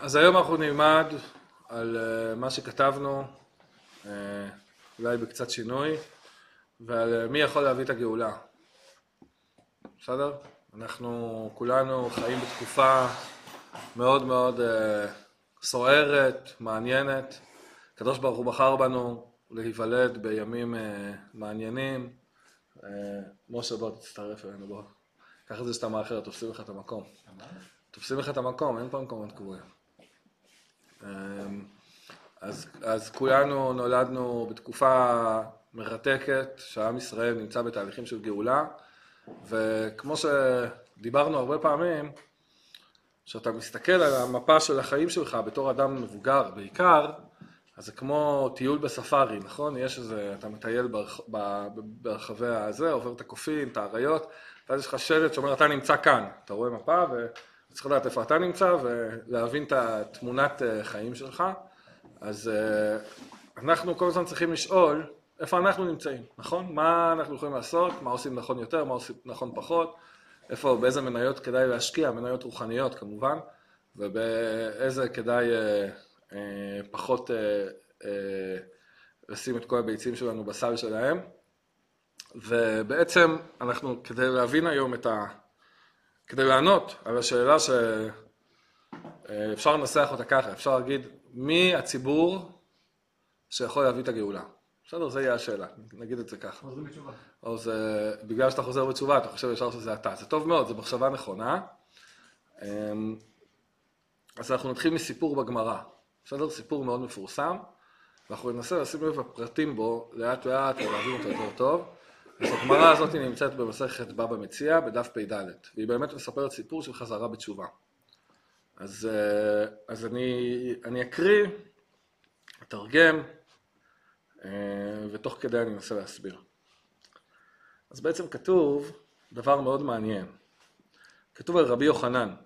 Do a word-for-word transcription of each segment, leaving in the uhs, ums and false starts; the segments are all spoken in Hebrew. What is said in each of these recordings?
אז היום אנחנו נלמד על מה שכתבנו, אולי בקצת שינוי, ועל מי יכול להביא את הגאולה. בסדר? אנחנו כולנו חיים בתקופה מאוד מאוד סוערת, מעניינת. הקדוש ברוך הוא בחר בנו להיוולד בימים מעניינים. משה, בוא תצטרף אלינו, בוא. קח את זה שאתה מאחר, תופסים לך את המקום. תופסים לך את המקום, אין פה מקומות קבועים. אז, אז כולנו נולדנו בתקופה מרתקת, שעם ישראל נמצא בתהליכים של גאולה, וכמו שדיברנו הרבה פעמים, שאתה מסתכל על המפה של החיים שלך בתור אדם מבוגר בעיקר, אז זה כמו טיול בספארי, נכון? יש איזה, אתה מטייל ברח, ברחבי הזה, עובר את הקופים, את האריות, ואז יש לך שלט שאומר, אתה נמצא כאן, אתה רואה מפה וצריך לדעת איפה אתה נמצא ולהבין את התמונת חיים שלך. אז אנחנו כל הזמן צריכים לשאול איפה אנחנו נמצאים, נכון? מה אנחנו יכולים לעשות, מה עושים נכון יותר, מה עושים נכון פחות, איפה, באיזה מניות כדאי להשקיע, מניות רוחניות כמובן, ובאיזה כדאי פחות לשים את כל הביצים שלנו בסל שלהם. ובעצם אנחנו, כדי להבין היום את ה... כדי לענות על השאלה שאפשר לנסח אותה ככה, אפשר להגיד מי הציבור שיכול להביא את הגאולה. בסדר, זה יהיה השאלה, נגיד את זה ככה. חוזרים בתשובה. או זה, בגלל שאתה חוזר בתשובה, אתה חושב ישר שזה אתה. זה טוב מאוד, זה מחשבה נכונה. אז אנחנו נתחיל מסיפור בגמרא. בסדר, סיפור מאוד מפורסם, ואנחנו ננסה לשים לב הפרטים בו לאט לאט ולהבין אותו יותר טוב. אז הגמרא הזאת נמצאת במסכת בבא מציעא בדף פ"ד, והיא באמת מספרת סיפור של חזרה בתשובה. אז, אז אני, אני אקריא, אתרגם, ותוך כדי אני אנסה להסביר. אז בעצם כתוב דבר מאוד מעניין. כתוב על רבי יוחנן,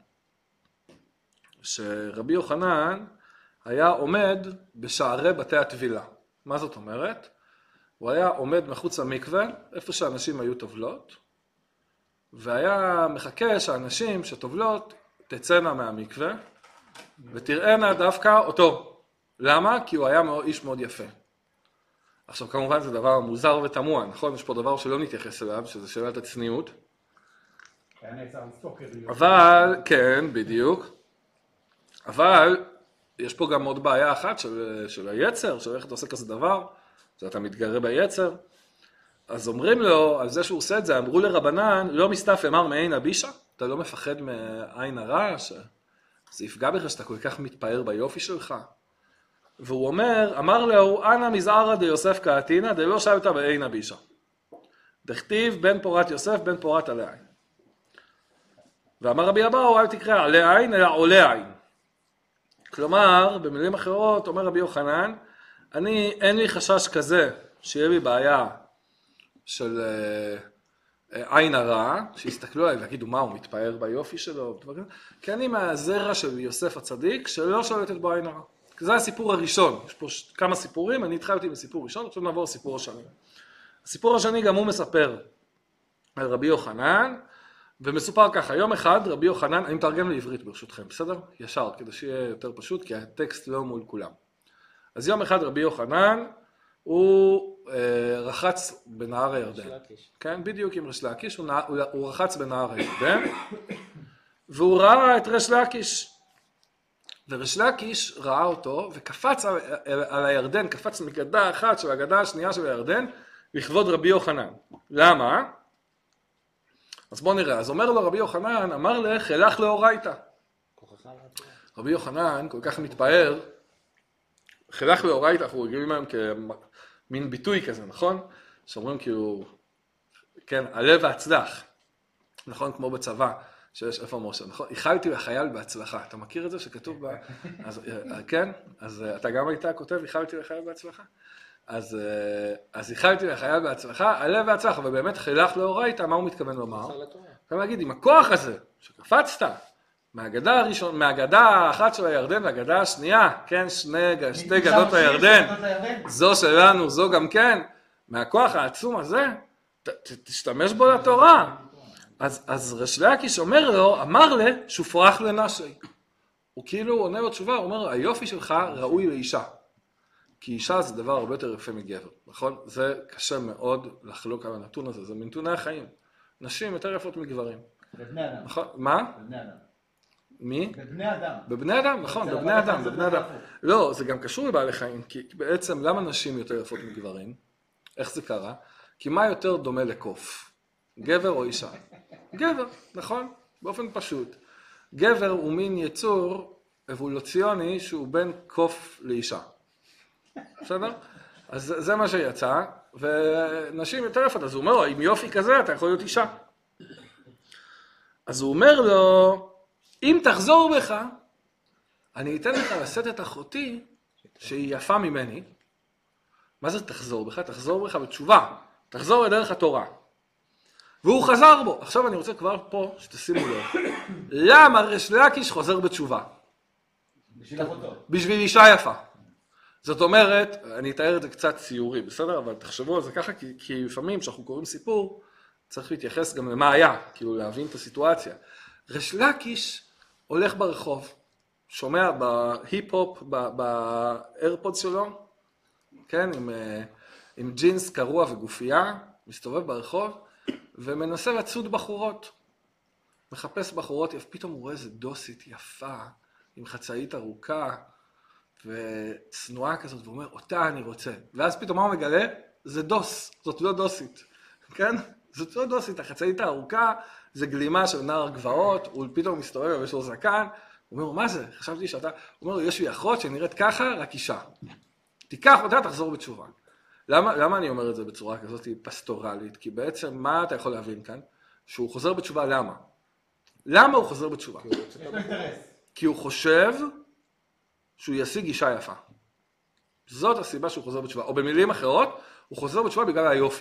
שרבי יוחנן היה עומד בשערי בתי הטבילה. מה זאת אומרת? הוא היה עומד מחוץ למקווה, איפה שאנשים היו טובלות, והיה מחכה שהאנשים שטובלות תצאנה מהמקווה, ותראינה דווקא אותו. למה? כי הוא היה איש מאוד יפה. עכשיו כמובן זה דבר מוזר ותמוה, נכון? יש פה דבר שלא נתייחס אליו, שזה שאלת הצניעות. אבל, כן, בדיוק. אבל יש פה גם עוד בעיה אחת של, של היצר, של איך אתה עושה כזה דבר, שאתה מתגרה ביצר. אז אומרים לו, על זה שהוא עושה את זה, אמרו לרבנן, לא מסתף אמר מעין הבישה, אתה לא מפחד מעין הרע, שזה יפגע בך שאתה כל כך מתפאר ביופי שלך. והוא אומר, אמר לו, אנא מזערא דיוסף קאתינא, דלא שבתא בעין הבישה. דכתיב בן פורת יוסף, בן פורת עלי עין. ואמר רבי אבאו, אל תקרא עלי עין, אלא עולה עין. כלומר, במילים אחרות, אומר רבי יוחנן, אני, אין לי חשש כזה שיהיה לי בעיה של עין הרע, שיסתכלו עליי ויגידו מה הוא מתפאר ביופי שלו, כי אני מהזרע של יוסף הצדיק שלא שולטת בו עין הרע. זה הסיפור הראשון, יש פה כמה סיפורים, אני התחלתי בסיפור ראשון, עכשיו נעבור לסיפור השני. הסיפור השני גם הוא מספר על רבי יוחנן, ומסופר ככה, יום אחד רבי יוחנן, אני מתרגם לעברית ברשותכם, בסדר? ישר, כדי שיהיה יותר פשוט, כי הטקסט לא מול כולם. אז יום אחד רבי יוחנן, הוא אה, רחץ בנהר הירדן. כן, בדיוק עם ריש לקיש, הוא, הוא, הוא רחץ בנהר הירדן, והוא ראה את ריש לקיש. וריש לקיש ראה אותו, וקפץ על, על, על הירדן, קפץ מגדה אחת של הגדה השנייה של הירדן, לכבוד רבי יוחנן. למה? אז בוא נראה, אז אומר לו רבי יוחנן, אמר לך, הלך לאורייתא. רבי יוחנן כל כך מתפאר, חילך לאורייתא, אנחנו רגילים היום כמין ביטוי כזה, נכון? שאומרים כאילו, כן, עלה והצלח, נכון? כמו בצבא, שיש איפה משה, נכון? איחלתי לחייל בהצלחה, אתה מכיר את זה שכתוב בה? אז, כן? אז אתה גם היית כותב, איחלתי לחייל בהצלחה? אז, אז איחלתי לחייל בהצלחה, עלה והצלח, ובאמת חילך לאורייתא, מה הוא מתכוון לומר? אני להגיד, עם הכוח הזה, שקפצת, מהגדה הראשון, מהגדה האחת של הירדן והגדה השנייה, כן, שני, שתי גדות הירדן, זו שלנו, זו גם כן, מהכוח העצום הזה, ת, ת, תשתמש בו לתורה. אז, אז ריש לקיש אומר לו, אמר לה, שופרך לנשי. הוא כאילו עונה בתשובה, הוא אומר, היופי שלך ראוי לאישה. כי אישה זה דבר הרבה יותר יפה מגבר, נכון? זה קשה מאוד לחלוק על הנתון הזה, זה מנתוני החיים. נשים יותר יפות מגברים. בבני אדם. נכון? מה? בבני אדם. מי? בבני אדם. בבני אדם, נכון, בבני אדם, בבני אדם. לא, זה גם קשור לבעלי חיים, כי בעצם למה נשים יותר יפות מגברים? איך זה קרה? כי מה יותר דומה לקוף? גבר או אישה? גבר, נכון? באופן פשוט. גבר הוא מין יצור אבולוציוני שהוא בין קוף לאישה. בסדר? אז זה מה שיצא, ונשים יותר יפות, אז הוא אומר לו, עם יופי כזה אתה יכול להיות אישה. אז הוא אומר לו, אם תחזור בך, אני אתן לך לשאת את אחותי שהיא יפה ממני. מה זה תחזור בך? תחזור בך בתשובה. תחזור לדרך התורה. והוא חזר בו. עכשיו אני רוצה כבר פה שתשימו לב. למה ריש לקיש חוזר בתשובה? בשביל אחותו. בשביל אישה יפה. זאת אומרת, אני אתאר את זה קצת ציורי, בסדר? אבל תחשבו על זה ככה, כי, כי לפעמים כשאנחנו קוראים סיפור, צריך להתייחס גם למה היה, כאילו להבין את הסיטואציה. ריש לקיש הולך ברחוב, שומע בהיפ-הופ, באיירפודס שלו, כן, עם, עם ג'ינס קרוע וגופייה, מסתובב ברחוב, ומנסה לצוד בחורות. מחפש בחורות, פתאום הוא רואה איזה דוסית יפה, עם חצאית ארוכה, וצנועה כזאת, והוא אומר, אותה אני רוצה. ואז פתאום מה הוא מגלה? זה דוס, זאת לא דוסית, כן? זאת לא דוסית, החצאית הארוכה, זה גלימה של נער גבעות, הוא פתאום מסתובב ויש לו זקן, הוא אומר, מה זה? חשבתי שאתה, הוא אומר, יש לי אחות שנראית ככה, רק אישה. תיקח אותה, תחזור בתשובה. למה, למה אני אומר את זה בצורה כזאת פסטורלית? כי בעצם מה אתה יכול להבין כאן? שהוא חוזר בתשובה, למה? למה הוא חוזר בתשובה? יש לו אינטרס. כי הוא חושב שהוא ישיג אישה יפה. זאת הסיבה שהוא חוזר בתשובה. או במילים אחרות, הוא חוזר בתשובה בגלל היופי.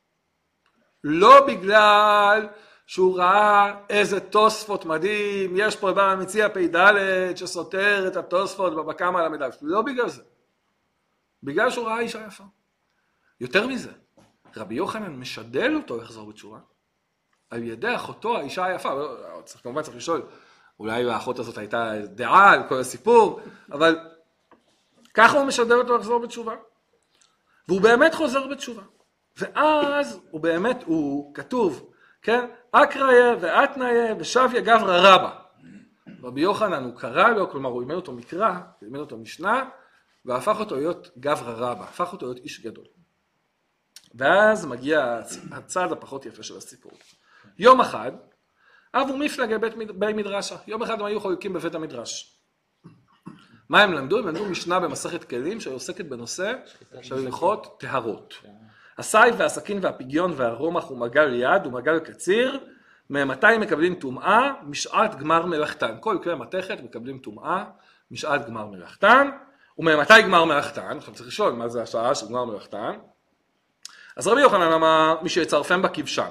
לא בגלל שהוא ראה איזה תוספות מדהים, יש פה בא מציע פי ד' שסותר את התוספות בבקמה על המדף. לא בגלל זה. בגלל שהוא ראה אישה יפה. יותר מזה, רבי יוחנן משדל אותו לחזור בתשובה, על ידי אחותו האישה היפה. כמובן צריך לשאול, אולי האחות הזאת הייתה דעה על כל הסיפור, אבל ככה הוא משדל אותו לחזור בתשובה. והוא באמת חוזר בתשובה. ואז הוא באמת, הוא כתוב, כן? אקריה ואתניה ושביה גברא רבא. רבי יוחנן הוא קרא לו, כלומר הוא לימד אותו מקרא, לימד אותו משנה, והפך אותו להיות גברא רבא, הפך אותו להיות איש גדול. ואז מגיע הצד הפחות יפה של הסיפור. יום אחד, אבו מפלגי בית מדרשה. יום אחד הם היו חולקים בבית המדרש. מה הם למדו? הם למדו משנה במסכת כלים שעוסקת בנושא של הלכות טהרות. הסייף והסכין והפגיון והרומח ומגל יד ומגל קציר, ממתי מקבלים טומאה? משעת גמר מלאכתן. כל כלי מתכת מקבלים טומאה, משעת גמר מלאכתן. וממתי גמר מלאכתן? עכשיו צריך לשאול מה זה השעה של גמר מלאכתן. אז רבי יוחנן אמר, מי שיצרפם בכבשן.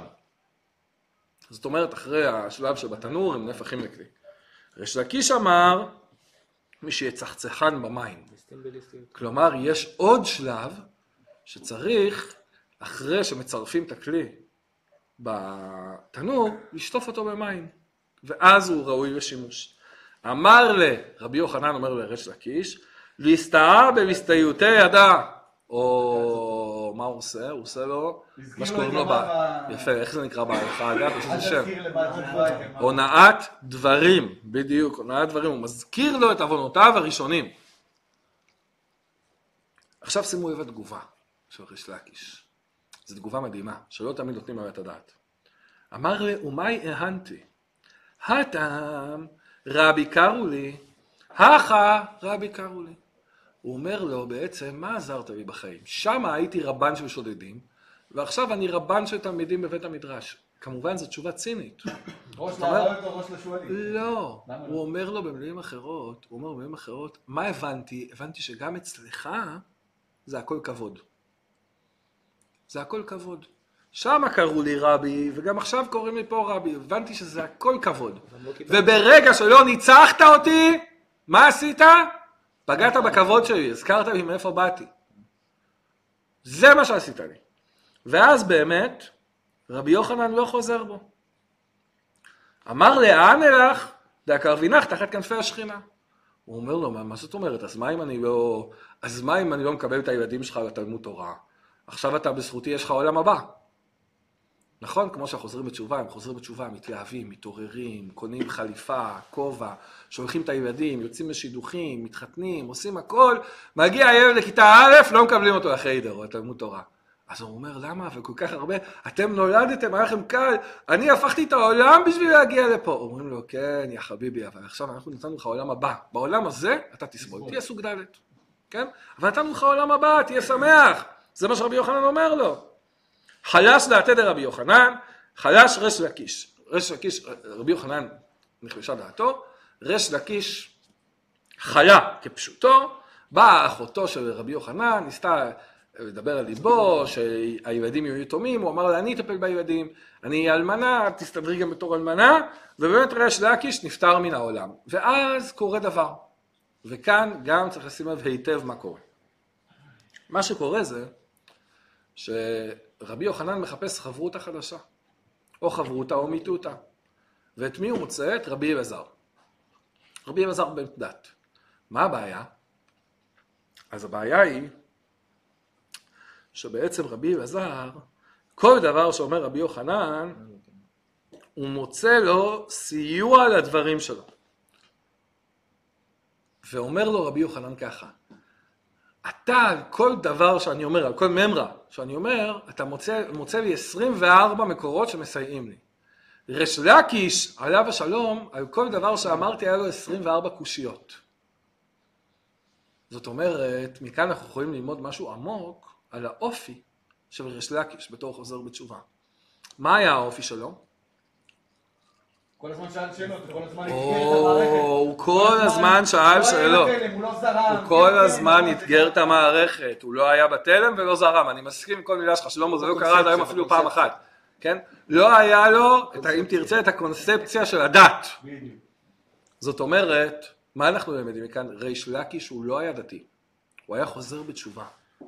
זאת אומרת, אחרי השלב שבתנור הם נפחים לכלי. ריש לקיש אמר, מי שיצחצחן במים. כלומר, יש עוד שלב שצריך, אחרי שמצרפים את הכלי בתנור, לשטוף אותו במים. ואז הוא ראוי לשימוש. אמר לרבי יוחנן, אומר לריש לקיש, להסתעה במסתיותי ידה. או מה הוא עושה? הוא עושה לו מה שקוראים לו, יפה, איך זה נקרא בהלכה? אגב, יש איזה שם. הונאת דברים, בדיוק, הונאת דברים, הוא מזכיר לו את עוונותיו הראשונים. עכשיו שימו לב התגובה של ריש לקיש. זו תגובה מדהימה, שלא תמיד נותנים עליה את הדעת. אמר לי, ומאי אהנתי? הטעם רבי קראו לי, הכה רבי קראו לי. הוא אומר לו בעצם, מה עזרת לי בחיים? שם הייתי רבן של שודדים, ועכשיו אני רבן של תלמידים בבית המדרש. כמובן זו תשובה צינית. ראש לעלות או ראש לשואלים? לא, הוא אומר לו במילים אחרות, הוא אומר במילים אחרות, מה הבנתי? הבנתי שגם אצלך זה הכל כבוד. זה הכל כבוד. שם קראו לי רבי, וגם עכשיו קוראים לי פה רבי, הבנתי שזה הכל כבוד. וברגע שלא ניצחת אותי, מה עשית? פגעת בכבוד שלי, הזכרת לי מאיפה באתי. זה מה שעשית לי. ואז באמת, רבי יוחנן לא חוזר בו. אמר לאן אלך, דהקרבינך תחת כנפי השכינה. הוא אומר לו, מה, מה זאת אומרת? אז מה אם אני לא, אז מה אם אני לא מקבל את הילדים שלך לתלמוד תורה? עכשיו אתה בזכותי, יש לך עולם הבא. נכון? כמו שהחוזרים בתשובה, הם חוזרים בתשובה, מתלהבים, מתעוררים, קונים חליפה, כובע, שולחים את הילדים, יוצאים לשידוכים, מתחתנים, עושים הכל, מגיע הילד לכיתה א', לא מקבלים אותו לחיידר או לתלמוד תורה. אז הוא אומר, למה? וכל כך הרבה, אתם נולדתם, היה לכם קל, אני הפכתי את העולם בשביל להגיע לפה. אומרים לו, כן, יא חביבי, אבל עכשיו אנחנו נתנו לך העולם הבא. בעולם הזה אתה תסבול, תהיה סוג ד', כן? אבל נתנו לך העולם הבא, תהיה שמח. זה מה שרבי יוחנן אומר לו. חלש דעתי דרבי יוחנן, חלש רש לקיש. רש לקיש, רבי יוחנן נחלשה דעתו, רש לקיש חיה כפשוטו, באה אחותו של רבי יוחנן, ניסתה לדבר על ליבו, שהילדים יהיו יתומים, הוא אמר לה, אני אטפל בילדים, אני אלמנה, תסתדרי גם בתור אלמנה, ובאמת רש לקיש נפטר מן העולם. ואז קורה דבר, וכאן גם צריך לשים לב היטב מה קורה. מה שקורה זה, שרבי יוחנן מחפש חברותה חדשה, או חברותה או מיתותה. ואת מי הוא מוצא? את רבי אלעזר. רבי אלעזר בן דת. מה הבעיה? אז הבעיה היא, שבעצם רבי אלעזר, כל דבר שאומר רבי יוחנן, הוא מוצא לו סיוע לדברים שלו. ואומר לו רבי יוחנן ככה, אתה על כל דבר שאני אומר, על כל ממרה שאני אומר, אתה מוצא, מוצא לי עשרים וארבע מקורות שמסייעים לי. רש לקיש, עליו השלום, על כל דבר שאמרתי היה לו עשרים וארבע קושיות. זאת אומרת, מכאן אנחנו יכולים ללמוד משהו עמוק על האופי של רש לקיש בתור חוזר בתשובה. מה היה האופי שלו? כל הזמן שאל שאלות, כל הזמן התגר את המערכת. הוא כל הזמן שאל שאלות. הוא כל הזמן התגר את המערכת. הוא לא היה בתלם ולא זרם. אני מסכים עם כל מילה שלך, שלמה, זה לא קרה עד היום אפילו פעם אחת. כן? לא היה לו, אם תרצה, את הקונספציה של הדת. זאת אומרת, מה אנחנו למדים מכאן? ריש לקיש הוא לא היה דתי. הוא היה חוזר בתשובה.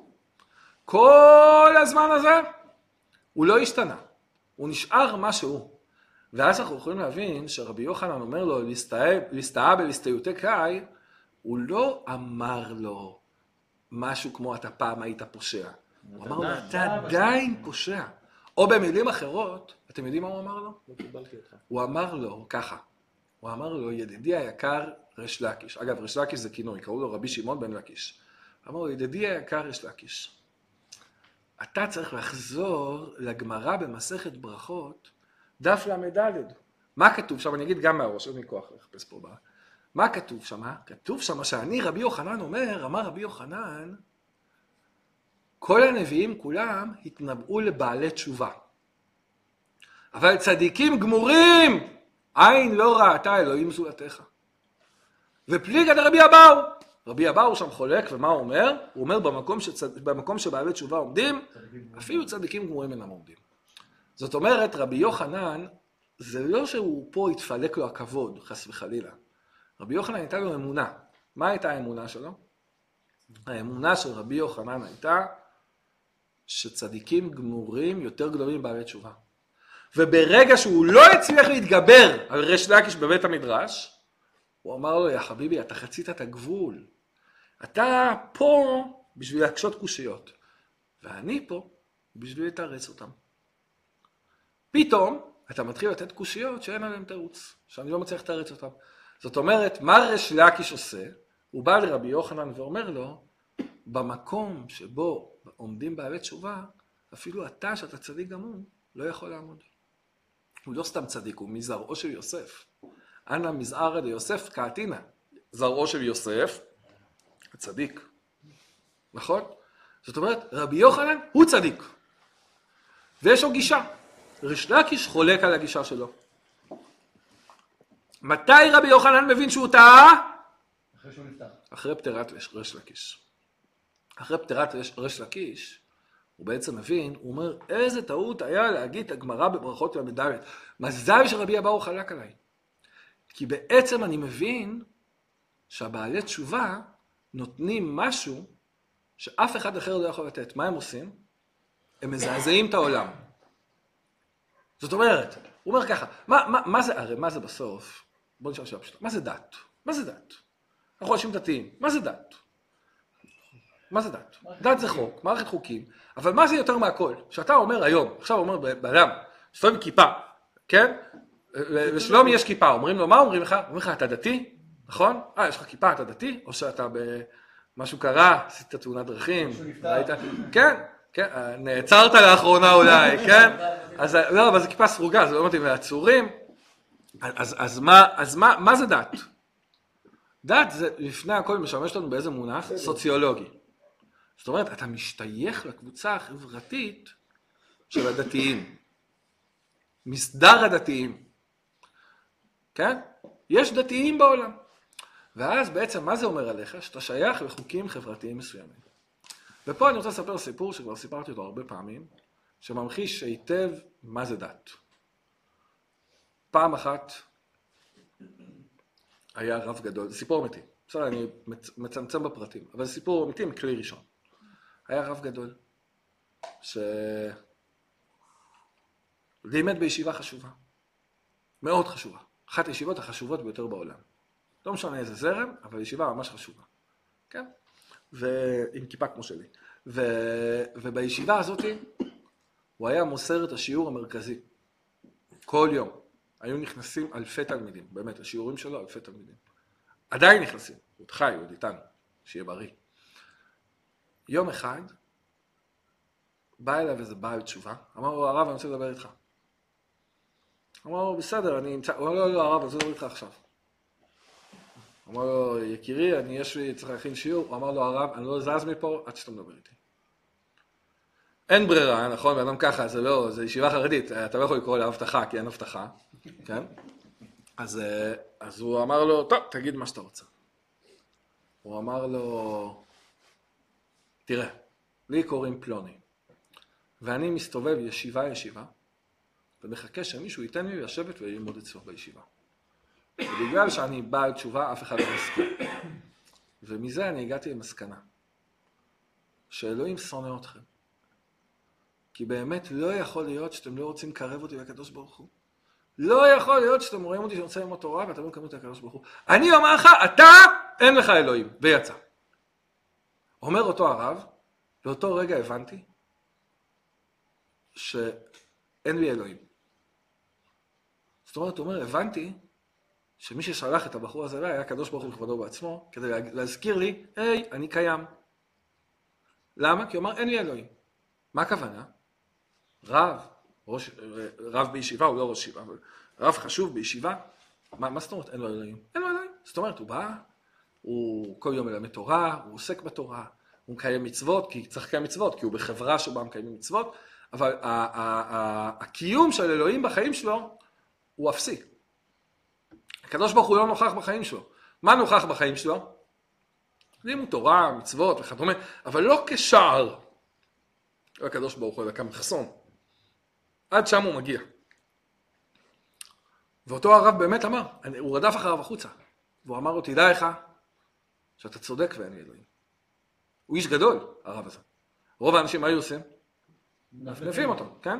כל הזמן הזה הוא לא השתנה. הוא נשאר מה שהוא. ואז אנחנו יכולים להבין שרבי יוחנן אומר לו, להסתאה בלסטיותי קאי, הוא לא אמר לו משהו כמו אתה פעם היית פושע. הוא אמר לו, אתה עדיין פושע. או במילים אחרות, אתם יודעים מה הוא אמר לו? לא קיבלתי אותך. הוא אמר לו ככה, הוא אמר לו, ידידי היקר רש לקיש. אגב, רש לקיש זה כינוי, קראו לו רבי שמעון בן לקיש. הוא אמר לו, ידידי היקר רש לקיש, אתה צריך לחזור לגמרא במסכת ברכות, דף למד. מה כתוב שם? אני אגיד גם מהראש, אין לי כוח לחפש פה בה. מה כתוב שם? כתוב שם שאני, רבי יוחנן אומר, אמר רבי יוחנן, כל הנביאים כולם התנבאו לבעלי תשובה. אבל צדיקים גמורים, עין לא ראתה אלוהים זולתך. ופליגא דרבי אבאו. רבי אבאו שם חולק, ומה הוא אומר? הוא אומר במקום, שצד... במקום שבעלי תשובה עומדים, אפילו צדיקים גמורים אינם עומדים. זאת אומרת, רבי יוחנן, זה לא שהוא פה התפלק לו הכבוד, חס וחלילה. רבי יוחנן הייתה לו אמונה. מה הייתה האמונה שלו? האמונה של רבי יוחנן הייתה שצדיקים גמורים יותר גדולים בעלי תשובה. וברגע שהוא לא הצליח להתגבר על רש לקיש בבית המדרש, הוא אמר לו, יא חביבי, אתה חצית את הגבול. אתה פה בשביל להקשות קושיות. ואני פה בשביל לתרץ אותם. פתאום אתה מתחיל לתת קושיות שאין עליהם תירוץ, שאני לא מצליח לתרץ אותם. זאת אומרת, מה רש לקיש עושה? הוא בא לרבי יוחנן ואומר לו, במקום שבו עומדים בעלי תשובה, אפילו אתה שאתה צדיק גמור, לא יכול לעמוד. הוא לא סתם צדיק, הוא מזרעו של יוסף. אנא מזערא דיוסף קאתינא. זרעו של יוסף, הצדיק. נכון? זאת אומרת, רבי יוחנן הוא צדיק. ויש לו גישה. רש לקיש חולק על הגישה שלו. מתי רבי יוחנן מבין שהוא טעה? אחרי שהוא נפטר. אחרי פטירת רש לקיש. אחרי פטירת רש לקיש, הוא בעצם מבין, הוא אומר, איזה טעות היה להגיד את הגמרא בברכות למד. מזל שרבי אבאו חלק עליי. כי בעצם אני מבין שהבעלי תשובה נותנים משהו שאף אחד אחר לא יכול לתת. מה הם עושים? הם מזעזעים את העולם. זאת אומרת, הוא אומר ככה, מה, מה, מה זה, הרי מה זה בסוף? בוא נשאר שאלה פשוטה, מה זה דת? מה זה דת? אנחנו אנשים דתיים. מה זה דת? מה זה דת? דת זה חוק, מערכת חוקים, אבל מה זה יותר מהכל? שאתה אומר היום, עכשיו אומר באדם, שתוי עם כיפה, כן? ושלומי יש כיפה, אומרים לו, מה אומרים לך? אומרים לך, אתה דתי? נכון? אה, יש לך כיפה, אתה דתי? או שאתה במשהו קרה, עשית תאונת דרכים, ראית? כן, כן, נעצרת לאחרונה אולי, כן? אז לא, אבל זה כיפה סרוגה, זה לא מתאים לעצורים. אז, אז, מה, אז מה, מה זה דת? דת זה לפני הכל משמש לנו באיזה מונח? סוציולוגי. זאת אומרת, אתה משתייך לקבוצה החברתית של הדתיים. מסדר הדתיים. כן? יש דתיים בעולם. ואז בעצם מה זה אומר עליך? שאתה שייך לחוקים חברתיים מסוימים. ופה אני רוצה לספר סיפור שכבר סיפרתי אותו הרבה פעמים, שממחיש היטב מה זה דת. פעם אחת היה רב גדול, זה סיפור אמיתי, בסדר, אני מצמצם בפרטים, אבל זה סיפור אמיתי מכלי ראשון. היה רב גדול, שלימד בישיבה חשובה, מאוד חשובה, אחת הישיבות החשובות ביותר בעולם. לא משנה איזה זרם, אבל ישיבה ממש חשובה, כן? ועם כיפה כמו שלי. ו... ובישיבה הזאת הוא היה מוסר את השיעור המרכזי, כל יום. היו נכנסים אלפי תלמידים, באמת, השיעורים שלו אלפי תלמידים. עדיין נכנסים, הוא עוד חי, הוא עוד איתנו, שיהיה בריא. יום אחד, בא אליו איזה בעל תשובה, אמר לו, הרב, אני רוצה לדבר איתך. אמר לו, בסדר, אני אמצא, הוא אמר לו, לא, הרב, אני רוצה לדבר איתך עכשיו. אמר לו, יקירי, אני יש לי, צריך להכין שיעור. הוא אמר לו, הרב, אני לא זז מפה עד שאתה מדבר איתי. אין ברירה, נכון? ואדם ככה, זה לא, זה ישיבה חרדית, אתה לא יכול לקרוא לה הבטחה, כי אין הבטחה, כן? אז, אז הוא אמר לו, טוב, תגיד מה שאתה רוצה. הוא אמר לו, תראה, לי קוראים פלוני, ואני מסתובב ישיבה ישיבה, ומחכה שמישהו ייתן לי לשבת וללמוד אצלו בישיבה. ובגלל שאני בעל תשובה, אף אחד לא מסכים. ומזה אני הגעתי למסקנה, שאלוהים שונא אתכם. כי באמת לא יכול להיות שאתם לא רוצים לקרב אותי לקדוש ברוך הוא. לא יכול להיות שאתם רואים אותי שנוצא עם התורה ואתם לא מקרבים אותי לקדוש ברוך הוא. אני אומר לך, אתה אין לך אלוהים. ויצא. אומר אותו הרב, באותו רגע הבנתי שאין לי אלוהים. זאת אומרת, הוא אומר, הבנתי שמי ששלח את הבחור הזה היה הקדוש ברוך הוא לכבודו בעצמו, כדי להזכיר לי, היי, אני קיים. למה? כי הוא אמר, אין לי אלוהים. מה הכוונה? רב, ראש, רב בישיבה, הוא לא ראש ישיבה, אבל רב חשוב בישיבה, מה, מה זאת אומרת? אין לו אלוהים. אין לו אלוהים. זאת אומרת, הוא בא, הוא כל יום מלמד תורה, הוא עוסק בתורה, הוא מקיים מצוות, כי צריך לקיים מצוות, כי הוא בחברה שבה מקיימים מצוות, אבל הקיום של אלוהים בחיים שלו הוא אפסי. הקדוש ברוך הוא לא נוכח בחיים שלו. מה נוכח בחיים שלו? לימוד תורה, מצוות וכדומה, אבל לא כשער. לא הקדוש ברוך הוא, אלא כמחסום. עד שם הוא מגיע. ואותו הרב באמת אמר, הוא רדף אחריו החוצה. והוא אמר לו, תדע לך שאתה צודק ואין לי אלוהים. הוא איש גדול, הרב הזה. רוב האנשים מה היו עושים? נפנפים אותו, כן?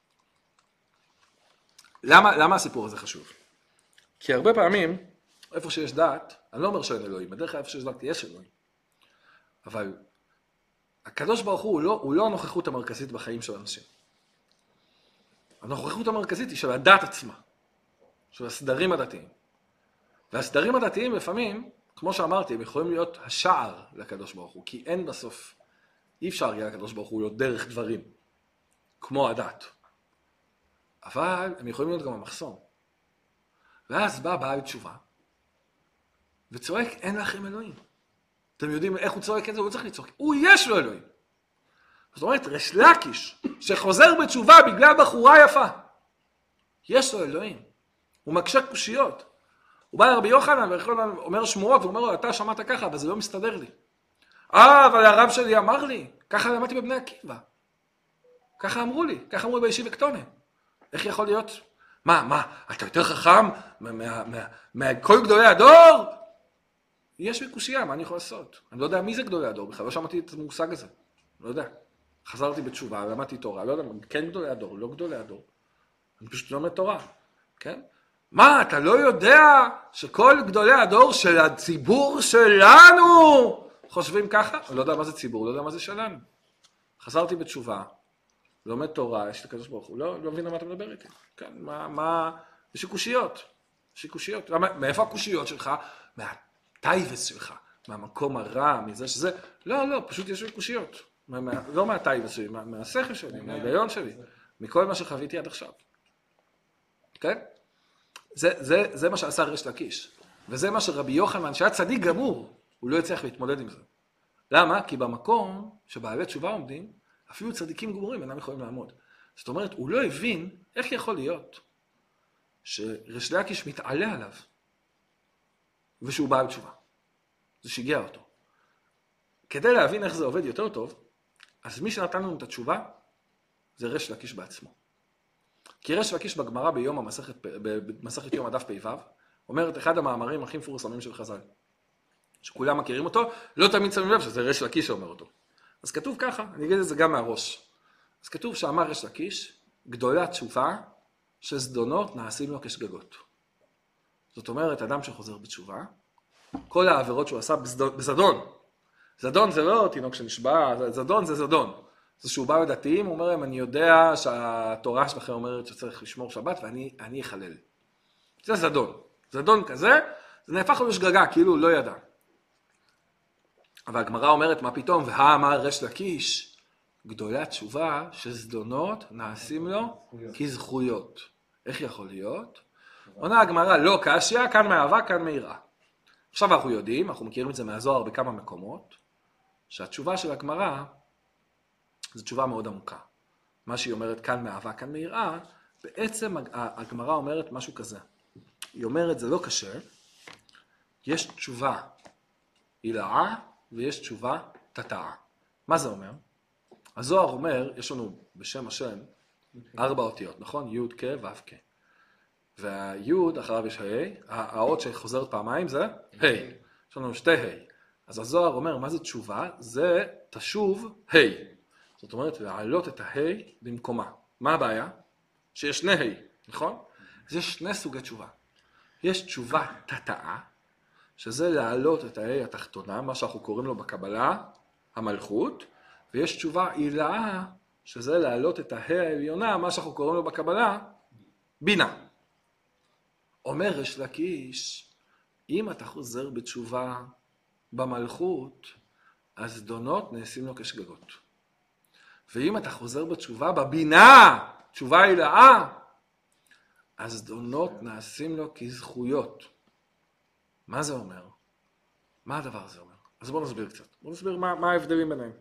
למה, למה הסיפור הזה חשוב? כי הרבה פעמים, איפה שיש דת, אני לא אומר שאין אלוהים, בדרך כלל איפה שיש דת יש אלוהים. אבל הקדוש ברוך הוא, הוא לא, הוא לא הנוכחות המרכזית בחיים של אנשים. הנוכחות המרכזית היא של הדת עצמה, של הסדרים הדתיים. והסדרים הדתיים לפעמים, כמו שאמרתי, הם יכולים להיות השער לקדוש ברוך הוא, כי אין בסוף, אי אפשר להגיע לקדוש ברוך הוא להיות דרך דברים, כמו הדת. אבל הם יכולים להיות גם המחסום. ואז בא בעל תשובה, וצועק, אין לכם אלוהים. אתם יודעים איך הוא צועק את זה? הוא לא צריך לצעוק. הוא יש לו אלוהים. זאת אומרת, ריש לקיש, שחוזר בתשובה בגלל בחורה יפה. יש לו אלוהים. הוא מקשה קושיות. הוא בא לרבי יוחנן, ויוחנן אומר שמועות, ואומר לו, אתה שמעת ככה, אבל זה לא מסתדר לי. אה, אבל הרב שלי אמר לי, ככה למדתי בבני עקיבא. ככה אמרו לי, ככה אמרו לי בישיבה קטונה. איך יכול להיות? מה, מה, אתה יותר חכם מכל גדולי הדור? יש לי קושייה, מה אני יכול לעשות? אני לא יודע מי זה גדולי הדור, בכלל לא שמעתי את המושג הזה. לא יודע. חזרתי בתשובה, למדתי תורה, לא יודע, כן גדולי הדור, לא גדולי הדור. אני פשוט לומד תורה, כן? מה, אתה לא יודע שכל גדולי הדור של הציבור שלנו חושבים ככה? אני לא יודע מה זה ציבור, לא יודע מה זה שלנו. חזרתי בתשובה, לומד תורה, יש לי קדוש ברוך הוא, לא, לא מבין על מה אתה מדבר איתי. כן, מה, מה, יש לי קושיות, יש לי קושיות. מאיפה הקושיות שלך? מהטייבס שלך, מהמקום הרע, מזה שזה, לא, לא, פשוט יש לי קושיות. מה, לא מהטייבס שלי, מה, מהשכל שלי, מההיגיון שלי, מכל מה שחוויתי עד עכשיו. כן? זה, זה, זה מה שעשה ריש לקיש, וזה מה שרבי יוחנן, שהיה צדיק גמור, הוא לא יצליח להתמודד עם זה. למה? כי במקום שבעלי תשובה עומדים, אפילו צדיקים גמורים אינם יכולים לעמוד. זאת אומרת, הוא לא הבין איך יכול להיות שריש לקיש מתעלה עליו, ושהוא בעל תשובה. זה שיגע אותו. כדי להבין איך זה עובד יותר טוב, אז מי שנתן לנו את התשובה, זה ריש לקיש בעצמו. כי ריש לקיש בגמרא ביום המסכת, במסכת יום הדף פ"ו, אומר את אחד המאמרים הכי מפורסמים של חז"ל, שכולם מכירים אותו, לא תמיד שמים לב שזה ריש לקיש שאומר אותו. אז כתוב ככה, אני אגיד את זה גם מהראש. אז כתוב שאמר ריש לקיש, גדולה תשובה שזדונות נעשים לו כשגגות. זאת אומרת, אדם שחוזר בתשובה, כל העבירות שהוא עשה בזדון. זדון זה לא תינוק שנשבע, זדון זה זדון. זה שהוא בא לדתיים, הוא אומר להם, אני יודע שהתורה שלכם אומרת שצריך לשמור שבת, ואני אני אחלל. זה זדון. זדון כזה, זה נהפך לו לשגגה, כאילו הוא לא ידע. אבל הגמרא אומרת, מה פתאום? והאמר ריש לקיש, גדולה תשובה שזדונות נעשים לו כזכויות. איך יכול להיות? עונה הגמרא, לא קשיא, כאן מאהבה, כאן מיראה. עכשיו אנחנו יודעים, אנחנו מכירים את זה מהזוהר בכמה מקומות, שהתשובה של הגמרא, זו תשובה מאוד עמוקה. מה שהיא אומרת כאן מאהבה, כאן מיראה, בעצם הגמרא אומרת משהו כזה. היא אומרת, זה לא קשה, יש תשובה הילאה ויש תשובה תתאה. מה זה אומר? הזוהר אומר, יש לנו בשם השם ארבע אותיות, נכון? י' כ' ו' כ'. והי' אחריו יש ה', האות שחוזרת פעמיים זה ה'. יש לנו שתי ה'. אז הזוהר אומר, מה זה תשובה? זה תשוב ה'. זאת אומרת, להעלות את ה-ה' במקומה. מה הבעיה? שיש שני ה', נכון? אז יש שני סוגי תשובה. יש תשובה תתאה, שזה להעלות את ה-ה' התחתונה, מה שאנחנו קוראים לו בקבלה, המלכות, ויש תשובה הילאה, שזה להעלות את ה-ה' העליונה, מה שאנחנו קוראים לו בקבלה, בינה. אומר ריש לקיש, אם אתה חוזר בתשובה במלכות, אז זדונות נעשים לו כשגגות. ואם אתה חוזר בתשובה בבינה, תשובה הילאה, אז זדונות נעשים לו כזכויות. מה זה אומר? מה הדבר הזה אומר? אז בואו נסביר קצת. בואו נסביר מה, מה ההבדלים ביניהם.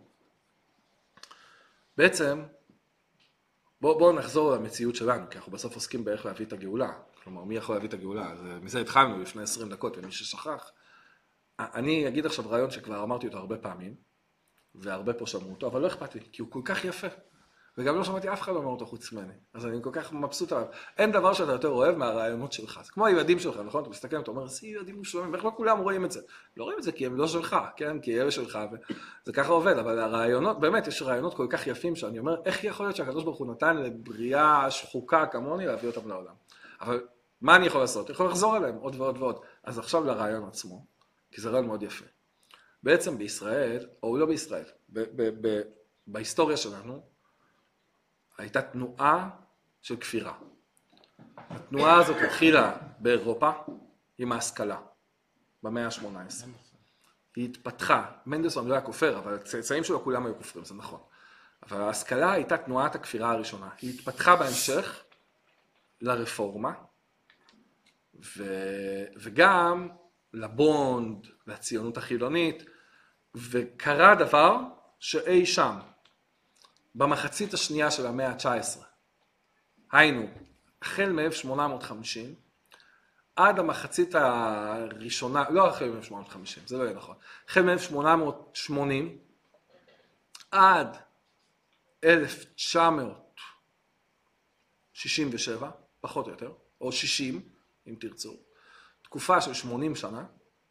בעצם, בואו בוא נחזור למציאות שלנו, כי אנחנו בסוף עוסקים באיך להביא את הגאולה. כלומר, מי יכול להביא את הגאולה? אז מזה התחלנו לפני עשרים דקות, ומי ששכח. אני אגיד עכשיו רעיון שכבר אמרתי אותו הרבה פעמים, והרבה פה שמעו אותו, אבל לא אכפת לי, כי הוא כל כך יפה. וגם לא שמעתי אף אחד אומר אותו חוץ ממני. אז אני כל כך מבסוט עליו. אין דבר שאתה יותר אוהב מהרעיונות שלך. זה כמו הילדים שלך, נכון? אתה מסתכל, אתה אומר, זה ילדים מושלמים, איך לא כולם רואים את זה? לא רואים את זה כי הם לא שלך, כן? כי אלה שלך, וזה ככה עובד. אבל הרעיונות, באמת, יש רעיונות כל כך יפים שאני אומר, איך יכול להיות שהקדוש ברוך הוא נתן לבריאה שחוקה כמוני להביא אותם לעולם? אבל מה אני יכול לעשות? אני יכול לחזור אליהם עוד ועוד ועוד. אז עכשיו לרעיון עצמו, כי זה רעיון מאוד יפה. בעצם בישראל, או לא בישראל, ב- ב- ב- בהיסטוריה שלנו, הייתה תנועה של כפירה. התנועה הזאת התחילה באירופה עם ההשכלה, במאה ה-שמונה עשרה. היא התפתחה, מנדלסון לא היה כופר, אבל הצאצאים שלו כולם היו כופרים, זה נכון. אבל ההשכלה הייתה תנועת הכפירה הראשונה. היא התפתחה בהמשך לרפורמה, ו... וגם לבונד, לציונות החילונית, וקרה דבר שאי שם, במחצית השנייה של המאה ה-תשע עשרה, היינו, החל מ-אלף שמונה מאות וחמישים, עד המחצית הראשונה, לא החל מ-אלף שמונה מאות וחמישים, זה לא יהיה נכון, החל מ-אלף שמונה מאות ושמונים, עד אלף תשע מאות שישים ושבע, פחות או יותר, או שישים, אם תרצו, תקופה של שמונים שנה,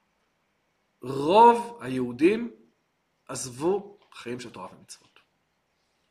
רוב היהודים עזבו חיים של תורה ומצוות.